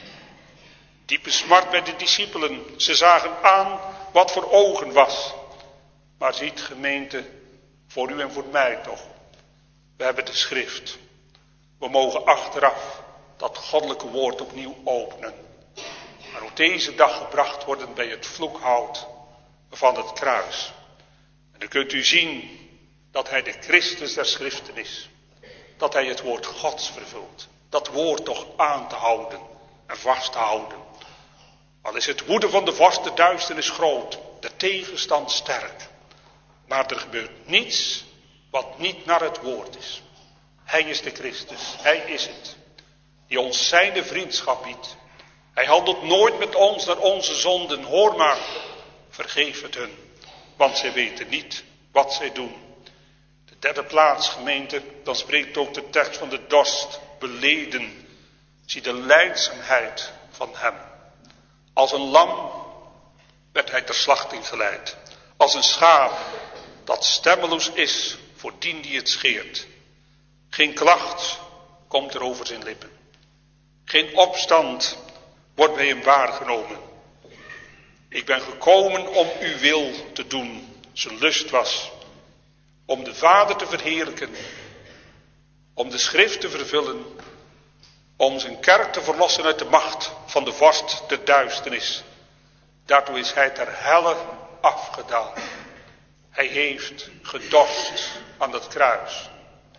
Diepe smart bij de discipelen, ze zagen aan wat voor ogen was. Maar ziet gemeente, voor u en voor mij toch, we hebben de schrift. We mogen achteraf dat goddelijke woord opnieuw openen. Maar op deze dag gebracht worden bij het vloekhout van het kruis. En dan kunt u zien dat hij de Christus der schriften is. Dat hij het woord Gods vervult. Dat woord toch aan te houden en vast te houden. Al is het woede van de vorst de duisternis groot, de tegenstand sterk. Maar er gebeurt niets wat niet naar het woord is. Hij is de Christus, hij is het. Die ons zijne vriendschap biedt. Hij handelt nooit met ons naar onze zonden. Hoor maar, vergeef het hun. Want zij weten niet wat zij doen. De derde plaats, gemeente, dan spreekt ook de tekst van de dorst beleden. Zie de lijdzaamheid van hem. Als een lam werd hij ter slachting geleid. Als een schaap dat stemmeloos is voor dien die het scheert. Geen klacht komt er over zijn lippen. Geen opstand wordt bij hem waargenomen. Ik ben gekomen om uw wil te doen. Zijn lust was om de Vader te verheerlijken. Om de schrift te vervullen. Om zijn kerk te verlossen uit de macht van de vorst der duisternis. Daartoe is hij ter helle afgedaald. Hij heeft gedorst aan dat kruis.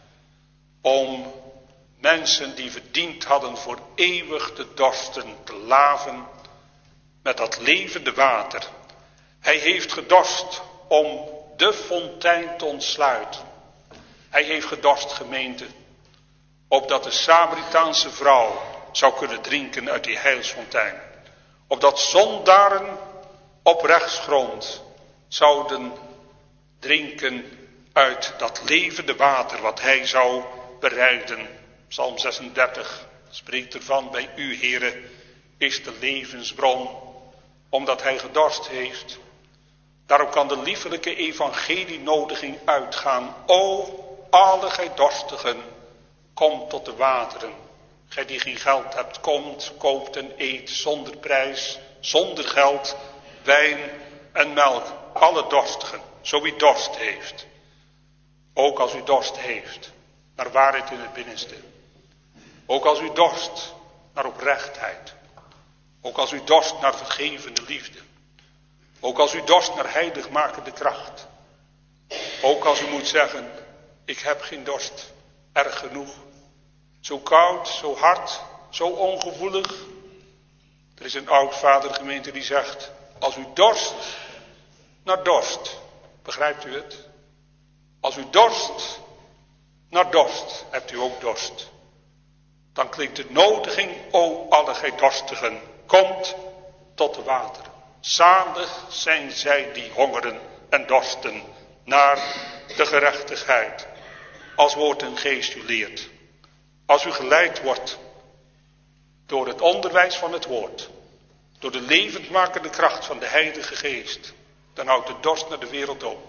Om mensen die verdiend hadden voor eeuwig te dorsten te laven met dat levende water. Hij heeft gedorst om de fontein te ontsluiten. Hij heeft gedorst, gemeente, opdat de Samaritaanse vrouw zou kunnen drinken uit die heilsfontein. Opdat zondaren op rechtsgrond zouden drinken uit dat levende water wat hij zou bereiden. Psalm 36 spreekt ervan, bij u, Heere, is de levensbron, omdat hij gedorst heeft. Daarom kan de liefelijke evangelienodiging uitgaan. O, alle gij dorstigen, kom tot de wateren. Gij die geen geld hebt, komt, koopt en eet zonder prijs, zonder geld, wijn en melk. Alle dorstigen, zo wie dorst heeft. Ook als u dorst heeft naar waarheid in het binnenste. Ook als u dorst naar oprechtheid. Ook als u dorst naar vergevende liefde. Ook als u dorst naar heiligmakende kracht. Ook als u moet zeggen, ik heb geen dorst, erg genoeg. Zo koud, zo hard, zo ongevoelig. Er is een oud-vadergemeente die zegt, als u dorst naar dorst, begrijpt u het? Als u dorst naar dorst, hebt u ook dorst. Dan klinkt de nodiging, o alle gij dorstigen, komt tot de wateren. Zalig zijn zij die hongeren en dorsten naar de gerechtigheid. Als woord en geest u leert. Als u geleid wordt door het onderwijs van het woord. Door de levendmakende kracht van de Heilige Geest. Dan houdt de dorst naar de wereld op.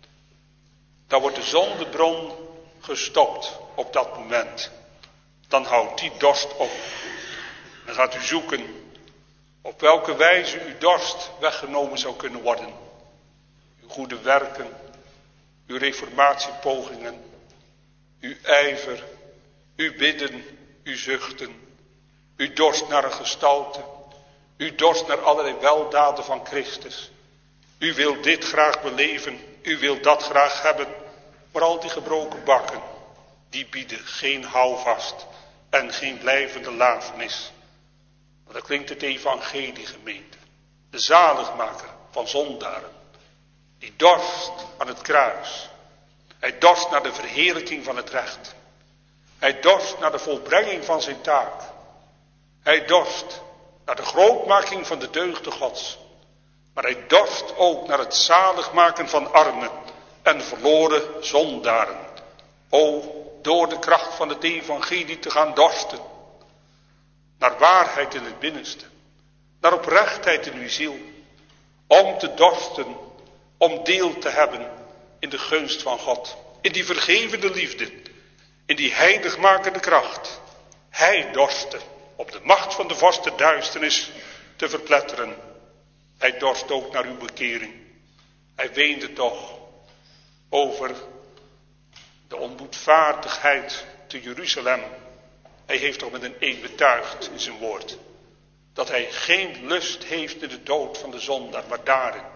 Dan wordt de zondebron gestopt op dat moment. Dan houdt die dorst op. Dan gaat u zoeken op welke wijze uw dorst weggenomen zou kunnen worden. Uw goede werken, uw reformatiepogingen, uw ijver, uw bidden, uw zuchten, uw dorst naar een gestalte, uw dorst naar allerlei weldaden van Christus. U wilt dit graag beleven, u wilt dat graag hebben, maar al die gebroken bakken, die bieden geen houvast en geen blijvende laafnis. Maar dan klinkt het evangelie, gemeente. De zaligmaker van zondaren. Die dorst aan het kruis. Hij dorst naar de verheerlijking van het recht. Hij dorst naar de volbrenging van zijn taak. Hij dorst naar de grootmaking van de deugden Gods. Maar hij dorst ook naar het zaligmaken van armen en verloren zondaren. O, door de kracht van het evangelie te gaan dorsten. Naar waarheid in het binnenste. Naar oprechtheid in uw ziel. Om te dorsten. Om deel te hebben in de gunst van God. In die vergevende liefde. In die heiligmakende kracht. Hij dorstte op de macht van de vorst der duisternis te verpletteren. Hij dorst ook naar uw bekering. Hij weende toch over de onboedvaardigheid te Jeruzalem. Hij heeft toch met een eed betuigd in zijn woord. Dat hij geen lust heeft in de dood van de zondaar. Maar daarin.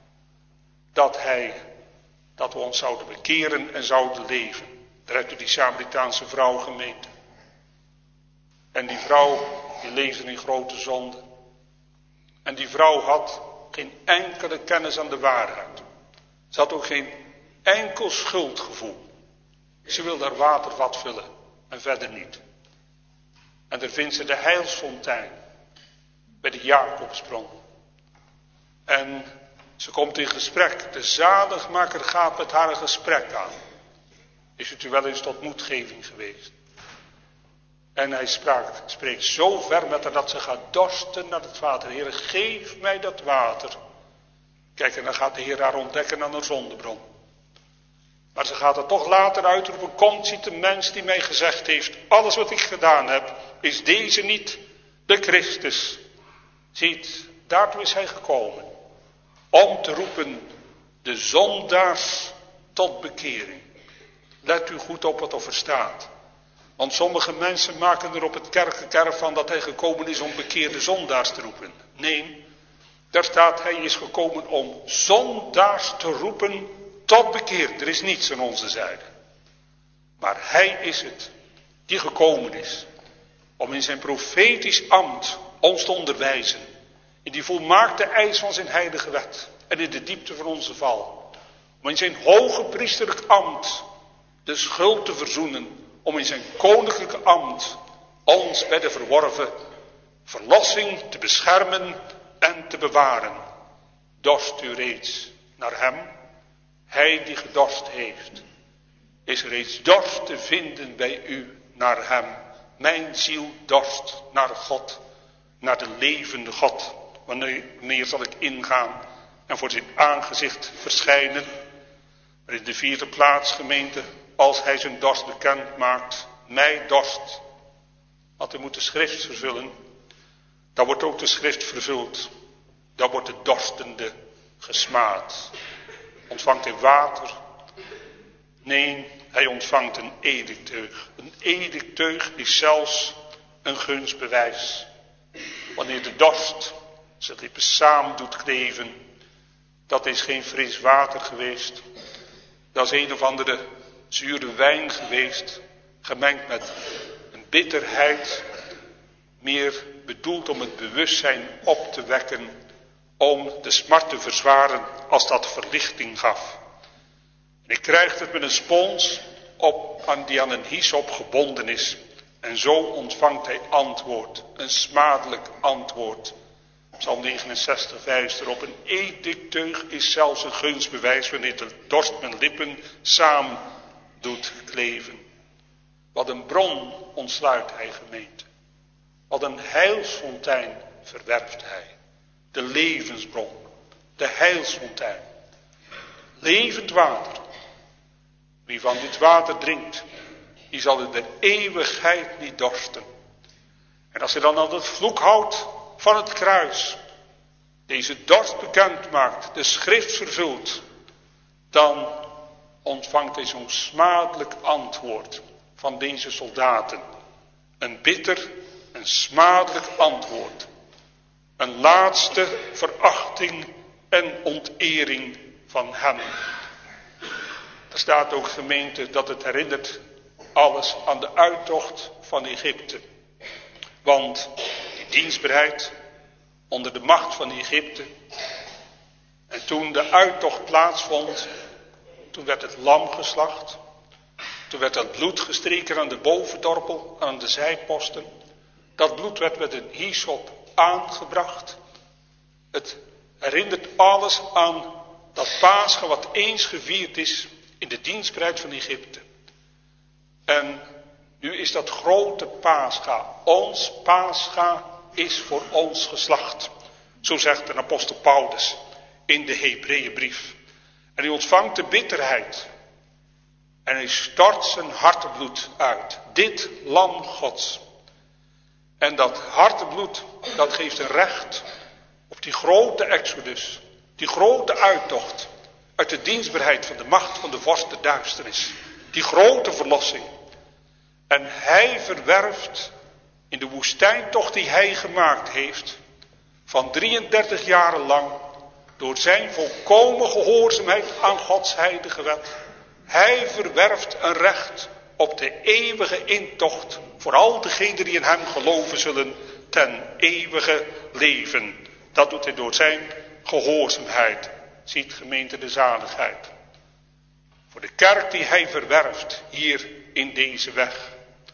Dat we ons zouden bekeren en zouden leven. Daar hebt u die Samaritaanse vrouw gemeente. En die vrouw die leefde in grote zonde. En die vrouw had geen enkele kennis aan de waarheid. Ze had ook geen enkel schuldgevoel. Ze wilde haar watervat vullen en verder niet. En daar vindt ze de heilsfontein bij de Jacobsbron. En ze komt in gesprek. De zaligmaker gaat met haar een gesprek aan. Is het u wel eens tot moedgeving geweest? En hij spreekt zo ver met haar dat ze gaat dorsten naar het water. Heer, geef mij dat water. Kijk, en dan gaat de Heer haar ontdekken aan een zondebron. Maar ze gaat er toch later uitroepen. Komt, ziet de mens die mij gezegd heeft. Alles wat ik gedaan heb, is deze niet de Christus. Ziet, daartoe is hij gekomen. Om te roepen de zondaars tot bekering. Let u goed op wat er staat. Want sommige mensen maken er op het kerkenkerf van dat hij gekomen is om bekeerde zondaars te roepen. Nee, daar staat hij is gekomen om zondaars te roepen tot bekeer. Er is niets aan onze zijde. Maar hij is het die gekomen is om in zijn profetisch ambt ons te onderwijzen. In die volmaakte eis van zijn heilige wet. En in de diepte van onze val. Om in zijn hoge priesterlijk ambt de schuld te verzoenen. Om in zijn koninklijke ambt ons bij de verworven verlossing te beschermen en te bewaren. Dorst u reeds naar hem? Hij die gedorst heeft. Is reeds dorst te vinden bij u naar hem? Mijn ziel dorst naar God, naar de levende God. Wanneer zal ik ingaan en voor zijn aangezicht verschijnen? Maar in de vierde plaats, gemeente, als hij zijn dorst bekend maakt, mij dorst, want hij moet de schrift vervullen, dan wordt ook de schrift vervuld. Dan wordt de dorstende gesmaad. Ontvangt hij water? Nee, hij ontvangt een edicteug. Een edicteug is zelfs een gunstbewijs. Wanneer de dorst zijn lippen samen doet kleven, dat is geen fris water geweest. Dat is een of andere zure wijn geweest, gemengd met een bitterheid, meer bedoeld om het bewustzijn op te wekken, om de smart te verzwaren als dat verlichting gaf. En ik krijg het met een spons die aan een hyssop gebonden is. En zo ontvangt hij antwoord, een smadelijk antwoord. Psalm 69 wijst erop, een edicteug is zelfs een gunstbewijs wanneer de dorst mijn lippen samen doet kleven. Wat een bron ontsluit hij, gemeente. Wat een heilsfontein verwerft hij. De levensbron, de heilsfontein. Levend water. Wie van dit water drinkt, die zal in de eeuwigheid niet dorsten. En als hij dan aan het vloekhout van het kruis deze dorst bekend maakt, de schrift vervult, dan ontvangt hij zo'n smadelijk antwoord van deze soldaten. Een bitter en smadelijk antwoord. Een laatste verachting en ontering van hem. Er staat ook, gemeente, dat het herinnert alles aan de uittocht van Egypte. Want die dienstbaarheid onder de macht van Egypte. En toen de uittocht plaatsvond, toen werd het lam geslacht. Toen werd dat bloed gestreken aan de bovendorpel, aan de zijposten. Dat bloed werd met een hyssop aangebracht. Het herinnert alles aan dat Pascha wat eens gevierd is in de dienstbaarheid van Egypte. En nu is dat grote Pascha. Ons Pascha is voor ons geslacht. Zo zegt de apostel Paulus in de Hebreeënbrief. En hij ontvangt de bitterheid. En hij stort zijn hartebloed uit. Dit lam Gods. En dat hartebloed, dat geeft een recht op die grote exodus. Die grote uittocht uit de dienstbaarheid van de macht van de vorst der duisternis. Die grote verlossing. En hij verwerft in de woestijntocht die hij gemaakt heeft, van 33 jaren lang, door zijn volkomen gehoorzaamheid aan Gods heilige wet. Hij verwerft een recht op de eeuwige intocht voor al degenen die in hem geloven zullen ten eeuwige leven. Dat doet hij door zijn gehoorzaamheid. Ziet, gemeente, de zaligheid. Voor de kerk die hij verwerft hier in deze weg,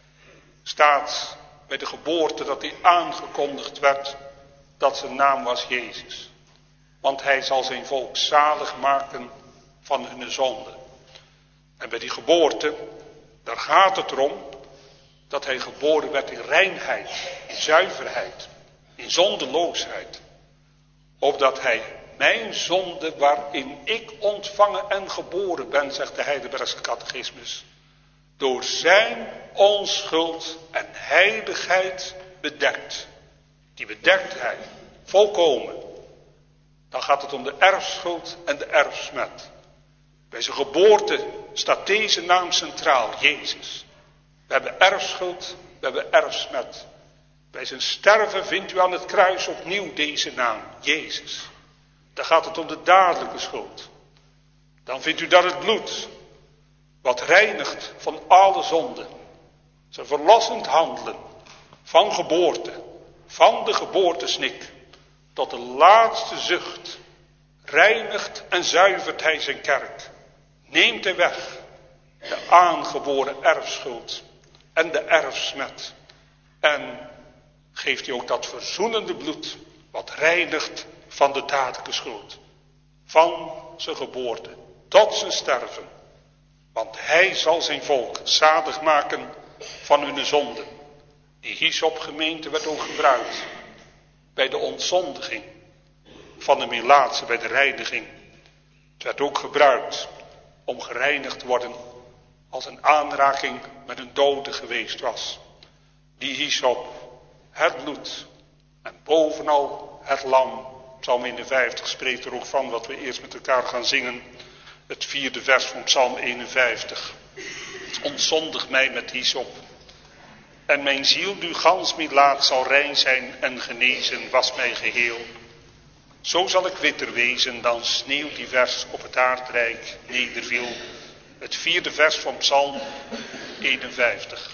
staat bij de geboorte dat hij aangekondigd werd dat zijn naam was Jezus. Want hij zal zijn volk zalig maken van hun zonde. En bij die geboorte, daar gaat het erom dat hij geboren werd in reinheid, in zuiverheid, in zondeloosheid. Opdat hij mijn zonde waarin ik ontvangen en geboren ben, zegt de Heidelbergse catechismus, door zijn onschuld en heiligheid bedekt. Die bedekt hij, volkomen. Dan gaat het om de erfschuld en de erfsmet. Bij zijn geboorte staat deze naam centraal, Jezus. We hebben erfschuld, we hebben erfsmet. Bij zijn sterven vindt u aan het kruis opnieuw deze naam, Jezus. Dan gaat het om de dadelijke schuld. Dan vindt u daar het bloed, wat reinigt van alle zonden. Zijn verlossend handelen, van geboorte, van de geboortesnik, tot de laatste zucht, reinigt en zuivert hij zijn kerk. Neemt hij weg de aangeboren erfschuld en de erfsmet. En geeft hij ook dat verzoenende bloed, wat reinigt van de dadelijke schuld. Van zijn geboorte tot zijn sterven. Want hij zal zijn volk zalig maken van hun zonden. Die hyssopgemeente werd ook gebruikt bij de ontzondiging van de melaatse, bij de reiniging. Het werd ook gebruikt om gereinigd te worden als een aanraking met een dode geweest was. Die hyssop, het bloed en bovenal het lam. Psalm 51 spreekt er ook van wat we eerst met elkaar gaan zingen. Het 4e vers van Psalm 51. Ontzondig mij met hyssop. En mijn ziel nu gans melaat zal rein zijn en genezen was mij geheel. Zo zal ik witter wezen dan sneeuw die vers op het aardrijk nederviel. Het 4e vers van Psalm 51.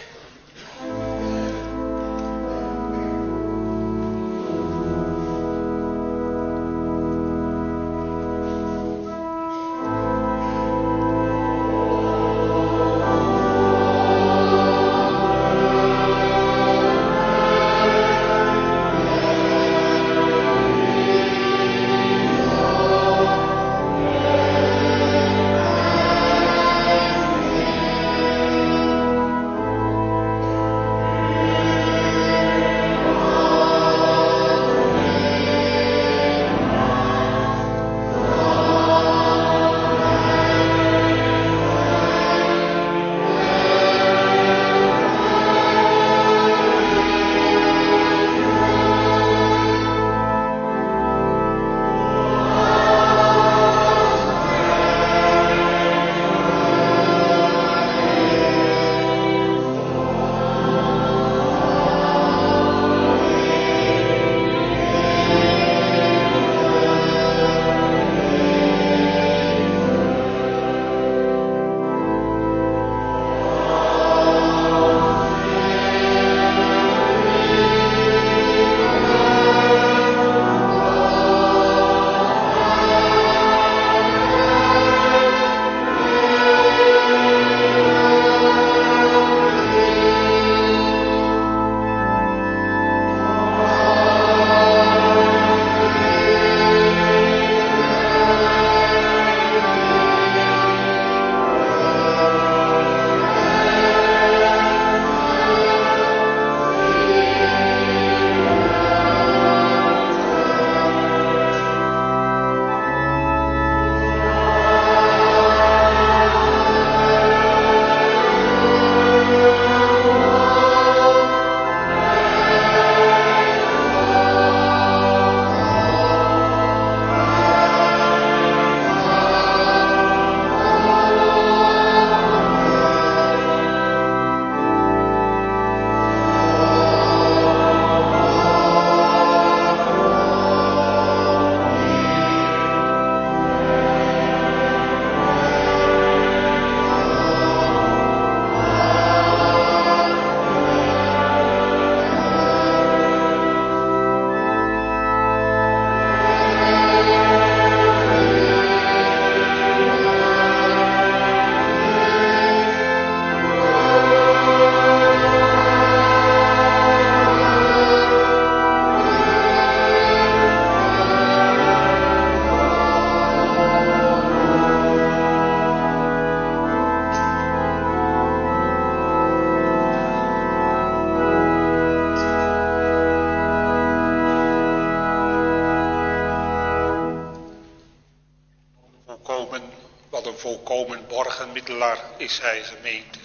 volkomen borgenmiddelaar is hij gemeente.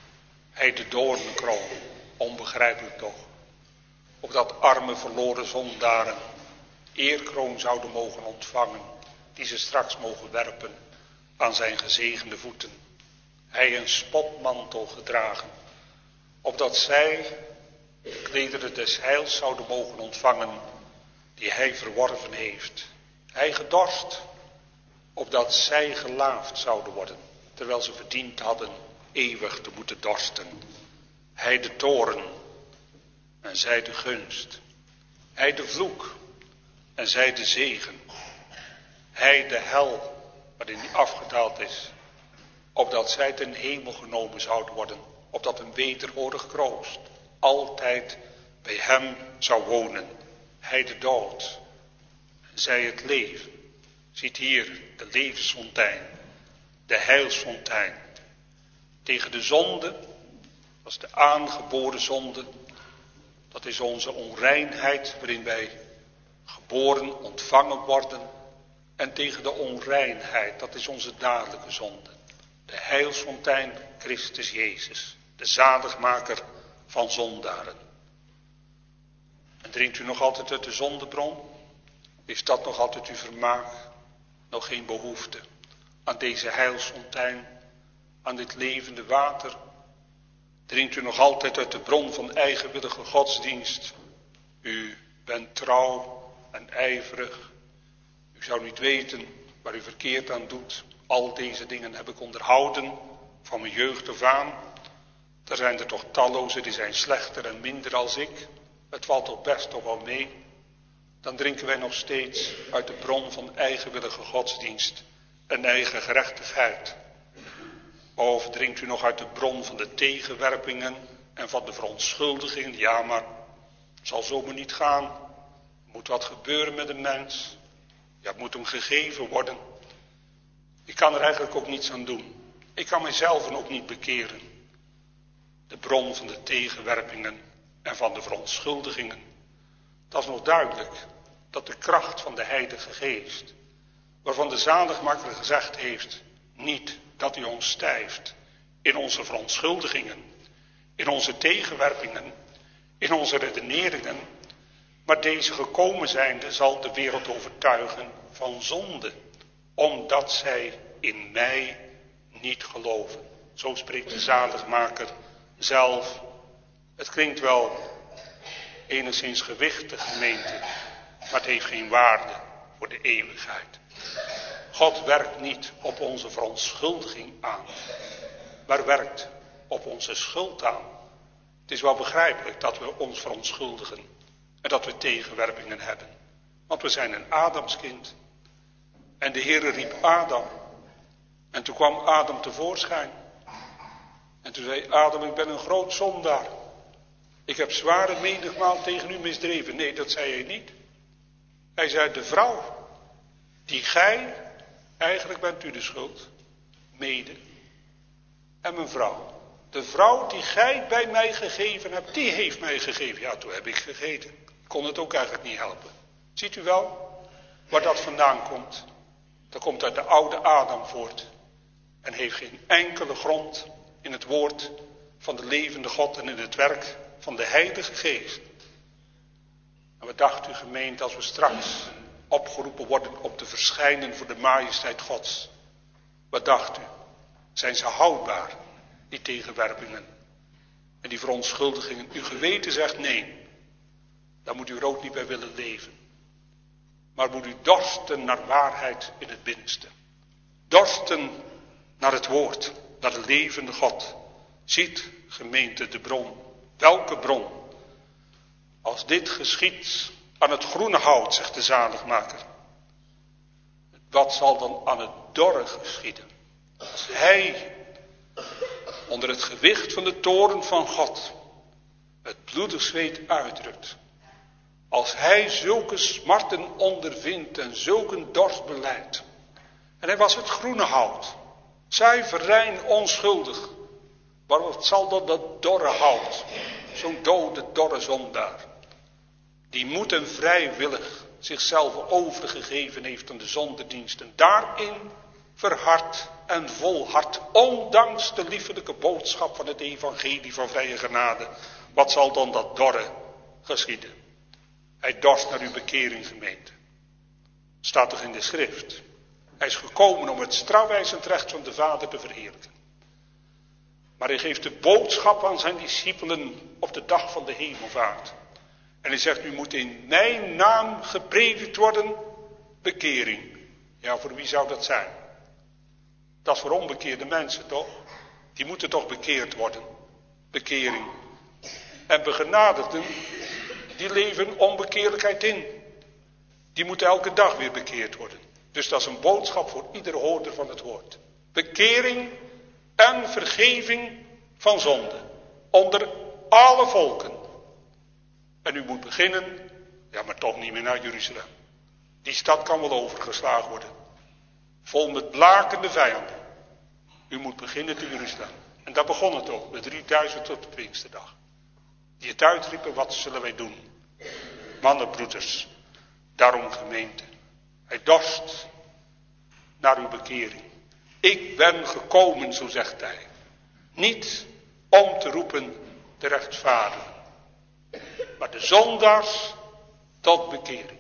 Hij de doornenkroon, onbegrijpelijk toch, opdat arme verloren zondaren eerkroon zouden mogen ontvangen, die ze straks mogen werpen aan zijn gezegende voeten. Hij een spotmantel gedragen, opdat zij de klederen des heils zouden mogen ontvangen, die hij verworven heeft. Hij gedorst, opdat zij gelaafd zouden worden, terwijl ze verdiend hadden eeuwig te moeten dorsten. Hij de toorn en zij de gunst. Hij de vloek en zij de zegen. Hij de hel waarin hij afgedaald is, opdat zij ten hemel genomen zouden worden, opdat een wederhorig kroost altijd bij hem zou wonen. Hij de dood en zij het leven. Ziet hier de levensfontein, de heilsfontein. Tegen de zonde was de aangeboren zonde Dat is onze onreinheid waarin wij geboren, ontvangen worden. En tegen de onreinheid, dat is onze dadelijke zonde. De heilsfontein Christus Jezus, de zaligmaker van zondaren. En drinkt u nog altijd uit de zondebron? Is dat nog altijd uw vermaak? Nog geen behoefte aan deze heilsfontein, aan dit levende water? Drinkt u nog altijd uit de bron van eigenwillige godsdienst? U bent trouw en ijverig. U zou niet weten waar u verkeerd aan doet. Al deze dingen heb ik onderhouden van mijn jeugd af aan. Er zijn er toch talloze die zijn slechter en minder als ik. Het valt toch best toch wel mee. Dan drinken wij nog steeds uit de bron van eigenwillige godsdienst en eigen gerechtigheid. Of drinkt u nog uit de bron van de tegenwerpingen en van de verontschuldigingen? Ja, maar het zal zomaar niet gaan. Er moet wat gebeuren met een mens. Ja, het moet hem gegeven worden. Ik kan er eigenlijk ook niets aan doen. Ik kan mijzelf ook niet bekeren. De bron van de tegenwerpingen en van de verontschuldigingen. Dat is nog duidelijk dat de kracht van de Heilige Geest, waarvan de zaligmaker gezegd heeft, niet dat hij ons stijft in onze verontschuldigingen, in onze tegenwerpingen, in onze redeneringen, maar deze gekomen zijnde zal de wereld overtuigen van zonde, omdat zij in mij niet geloven. Zo spreekt de zaligmaker zelf. Het klinkt wel enigszins gewichtig, gemeente, maar het heeft geen waarde voor de eeuwigheid. God werkt niet op onze verontschuldiging aan, maar werkt op onze schuld aan. Het is wel begrijpelijk dat we ons verontschuldigen en dat we tegenwerpingen hebben. Want we zijn een Adamskind. En de Heere riep Adam. En toen kwam Adam tevoorschijn. En toen zei Adam, ik ben een groot zondaar. Ik heb zware menigmaal tegen u misdreven. Nee, dat zei hij niet. Hij zei, de vrouw die gij, eigenlijk bent u de schuld, mede. En mijn vrouw, de vrouw die gij bij mij gegeven hebt, die heeft mij gegeven. Ja, toen heb ik gegeten. Ik kon het ook eigenlijk niet helpen. Ziet u wel waar dat vandaan komt? Dat komt uit de oude Adam voort. En heeft geen enkele grond in het woord van de levende God en in het werk van de Heilige Geest. En wat dacht u, gemeente, als we straks opgeroepen worden om te verschijnen voor de majesteit Gods? Wat dacht u? Zijn ze houdbaar, die tegenwerpingen en die verontschuldigingen? Uw geweten zegt nee. Daar moet u er ook niet bij willen leven. Maar moet u dorsten naar waarheid in het binnenste. Dorsten naar het woord, naar de levende God. Ziet, gemeente, de bron. Welke bron? Als dit geschiedt aan het groene hout, zegt de zaligmaker. Wat zal dan aan het dorre geschieden? Als hij onder het gewicht van de toorn van God het bloedig zweet uitdrukt. Als hij zulke smarten ondervindt en zulke dorst belijdt. En hij was het groene hout. Zuiver, rein, onschuldig. Maar wat zal dan dat dorre hout? Zo'n dode, dorre zondaar. Die moed en vrijwillig zichzelf overgegeven heeft aan de zondedienst. En daarin verhard en volhard. Ondanks de liefelijke boodschap van het evangelie van vrije genade. Wat zal dan dat dorre geschieden? Hij dorst naar uw bekering, gemeente. Staat toch in de schrift. Hij is gekomen om het strafwijzend recht van de Vader te verheerlijken. Maar hij geeft de boodschap aan zijn discipelen op de dag van de hemelvaart. En hij zegt, u moet in mijn naam gepredikt worden, bekering. Ja, voor wie zou dat zijn? Dat is voor onbekeerde mensen, toch? Die moeten toch bekeerd worden. Bekering. En begenadigden, die leven onbekeerlijkheid in. Die moeten elke dag weer bekeerd worden. Dus dat is een boodschap voor iedere hoorder van het woord. Bekering en vergeving van zonde. Onder alle volken. En u moet beginnen, ja maar toch niet meer naar Jeruzalem. Die stad kan wel overgeslagen worden. Vol met blakende vijanden. U moet beginnen te Jeruzalem. En daar begon het ook, met 3000 tot de Pinksterdag. die het uitriepen, wat zullen wij doen? Mannen, broeders, daarom gemeente. Hij dorst naar uw bekering. Ik ben gekomen, zo zegt hij. Niet om te roepen de rechtvaardigen, maar de zondaars tot bekering.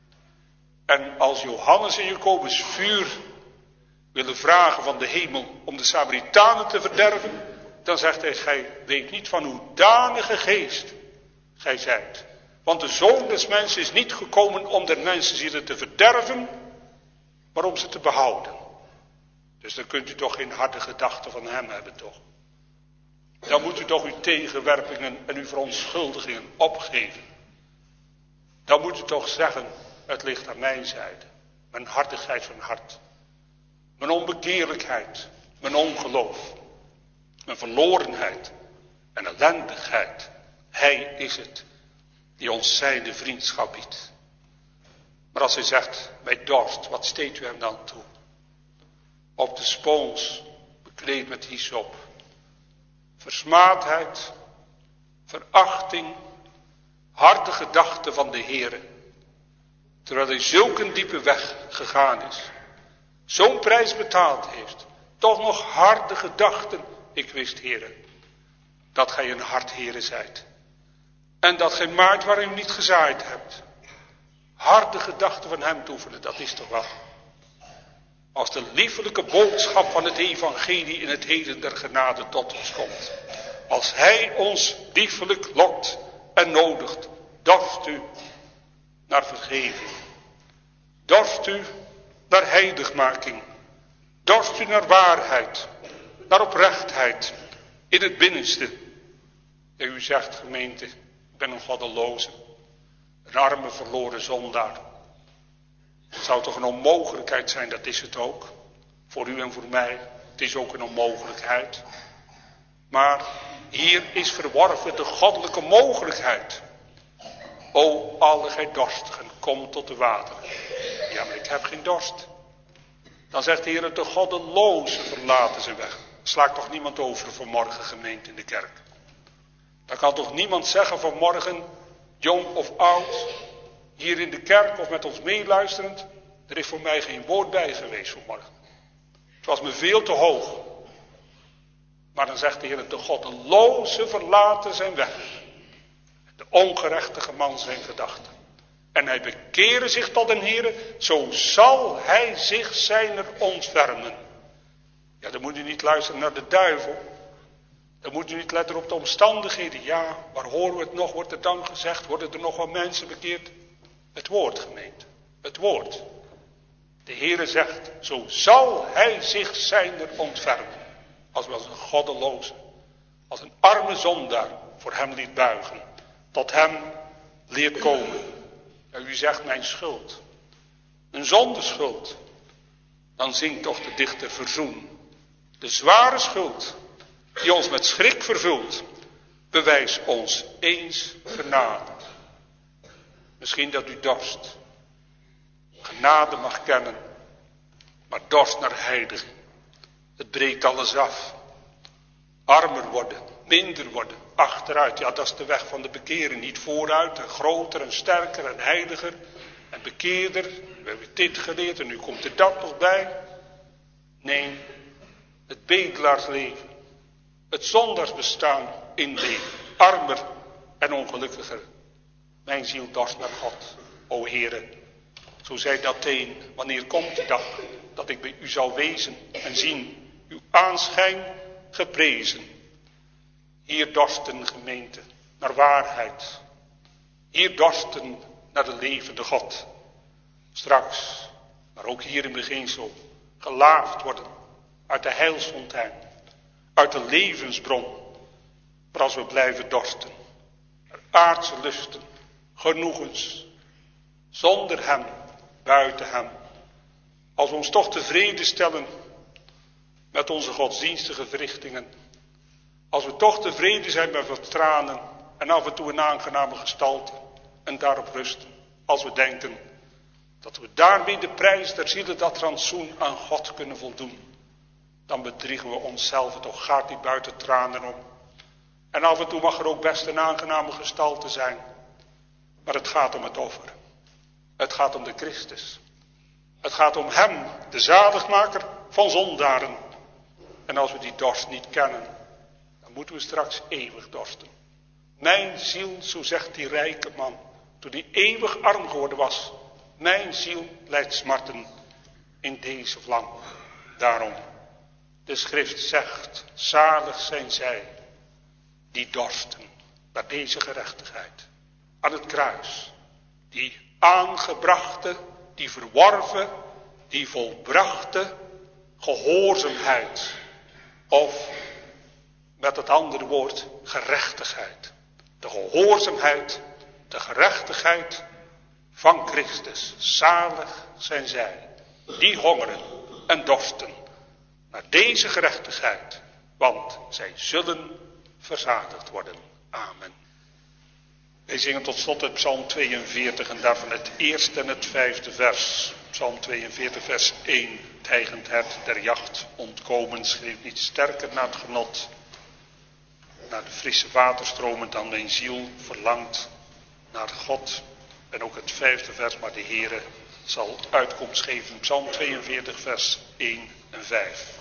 En als Johannes en Jacobus vuur willen vragen van de hemel om de Samaritanen te verderven, dan zegt hij, gij weet niet van hoe danige geest gij zijt. Want de Zoon des Mensen is niet gekomen om der mensenzielen te verderven, maar om ze te behouden. Dus dan kunt u toch geen harde gedachten van hem hebben, toch? Dan moet u toch uw tegenwerpingen en uw verontschuldigingen opgeven. Dan moet u toch zeggen, het ligt aan mijn zijde. Mijn hartigheid van hart. Mijn onbekeerlijkheid. Mijn ongeloof. Mijn verlorenheid. En ellendigheid. Hij is het die ons zijne vriendschap biedt. Maar als hij zegt, mij dorst, wat steekt u hem dan toe? Op de spons, bekleed met hyssop. Versmaadheid, verachting, harde gedachten van de Heere. Terwijl hij zulk een diepe weg gegaan is. Zo'n prijs betaald heeft. Toch nog harde gedachten. Ik wist, Heere, dat gij een hard Heere zijt. En dat gij maait waar u niet gezaaid hebt. Harde gedachten van hem toeveren, dat is toch wel. Als de liefelijke boodschap van het evangelie in het heden der genade tot ons komt. Als hij ons liefelijk lokt en nodigt, dorst u naar vergeving. Dorst u naar heiligmaking. Dorst u naar waarheid, naar oprechtheid in het binnenste. En u zegt, gemeente, ik ben een goddeloze, een arme verloren zondaar. Het zou toch een onmogelijkheid zijn, dat is het ook. Voor u en voor mij, het is ook een onmogelijkheid. Maar hier is verworven de goddelijke mogelijkheid. O, alle gij dorstigen, kom tot de wateren. Ja, maar ik heb geen dorst. Dan zegt de Heer, de goddelozen verlaten zijn weg. Slaakt toch niemand over vanmorgen, gemeente, in de kerk? Dan kan toch niemand zeggen vanmorgen, jong of oud, hier in de kerk of met ons meeluisterend, er is voor mij geen woord bij geweest vanmorgen. Het was me veel te hoog. Maar dan zegt de Heer, de goddelozen verlaten zijn weg. De ongerechtige man zijn gedachten. En hij bekeren zich tot den Heere, zo zal hij zich zijner ontfermen. Ja, dan moet u niet luisteren naar de duivel. Dan moet u niet letten op de omstandigheden. Ja, waar horen we het nog? Wordt er dan gezegd? Worden er nog wel mensen bekeerd? Het woord, gemeente. Het woord. De Heere zegt, zo zal hij zich zijner ontfermen. Als we als een goddeloze, als een arme zondaar voor hem liet buigen. Tot hem leert komen. Ja, u zegt mijn schuld. Een zondeschuld. Dan zingt toch de dichter verzoen. De zware schuld die ons met schrik vervult. Bewijs ons eens genade. Misschien dat u dorst. Genade mag kennen. Maar dorst naar heiliging. Het breekt alles af. Armer worden. Minder worden. Achteruit. Ja, dat is de weg van de bekering. Niet vooruit. En groter en sterker en heiliger. En bekeerder. We hebben dit geleerd en nu komt er dat nog bij. Nee. Het bedelaarsleven. Het zondaarsbestaan inleven. Armer en ongelukkiger. Mijn ziel dorst naar God. O Heere. Zo zei dat een. Wanneer komt de dag dat ik bij u zal wezen en zien. Uw aanschijn geprezen. Hier dorsten gemeente naar waarheid. Hier dorsten naar de levende God. Straks, maar ook hier in beginsel, gelaafd worden uit de heilsfontein, uit de levensbron. Maar als we blijven dorsten, naar aardse lusten, genoegens, zonder hem, buiten hem. Als we ons toch tevreden stellen met onze godsdienstige verrichtingen. Als we toch tevreden zijn met wat tranen en af en toe een aangename gestalte en daarop rusten. Als we denken dat we daarmee de prijs der zielen, dat rantsoen aan God kunnen voldoen. Dan bedriegen we onszelf, toch gaat niet buiten tranen om. En af en toe mag er ook best een aangename gestalte zijn. Maar het gaat om het offer. Het gaat om de Christus. Het gaat om hem, de zaligmaker van zondaren. En als we die dorst niet kennen, dan moeten we straks eeuwig dorsten. Mijn ziel, zo zegt die rijke man, toen hij eeuwig arm geworden was. Mijn ziel lijdt smarten in deze vlam. Daarom, de schrift zegt, zalig zijn zij die dorsten naar deze gerechtigheid. Aan het kruis, die aangebrachte, die verworven, die volbrachte gehoorzaamheid. Of met het andere woord, gerechtigheid. De gehoorzaamheid, de gerechtigheid van Christus. Zalig zijn zij, die hongeren en dorsten naar deze gerechtigheid. Want zij zullen verzadigd worden. Amen. Wij zingen tot slot uit Psalm 42 en daarvan het eerste en het vijfde vers. Psalm 42 vers 1. Het hijgend hert der jacht ontkomen schreeuwt niet sterker naar het genot. Naar de frisse waterstromen dan mijn ziel verlangt naar God. En ook het vijfde vers, maar de Heere zal uitkomst geven. Psalm 42 vers 1 en 5.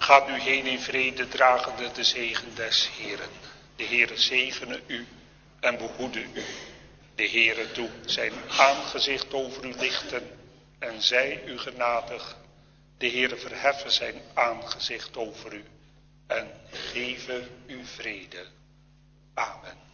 Gaat nu heen in vrede, dragende de zegen des Heeren. De Heere zegene u en behoede u. De Heere doe zijn aangezicht over u lichten en zij u genadig. De Heere verheffen zijn aangezicht over u en geven u vrede. Amen.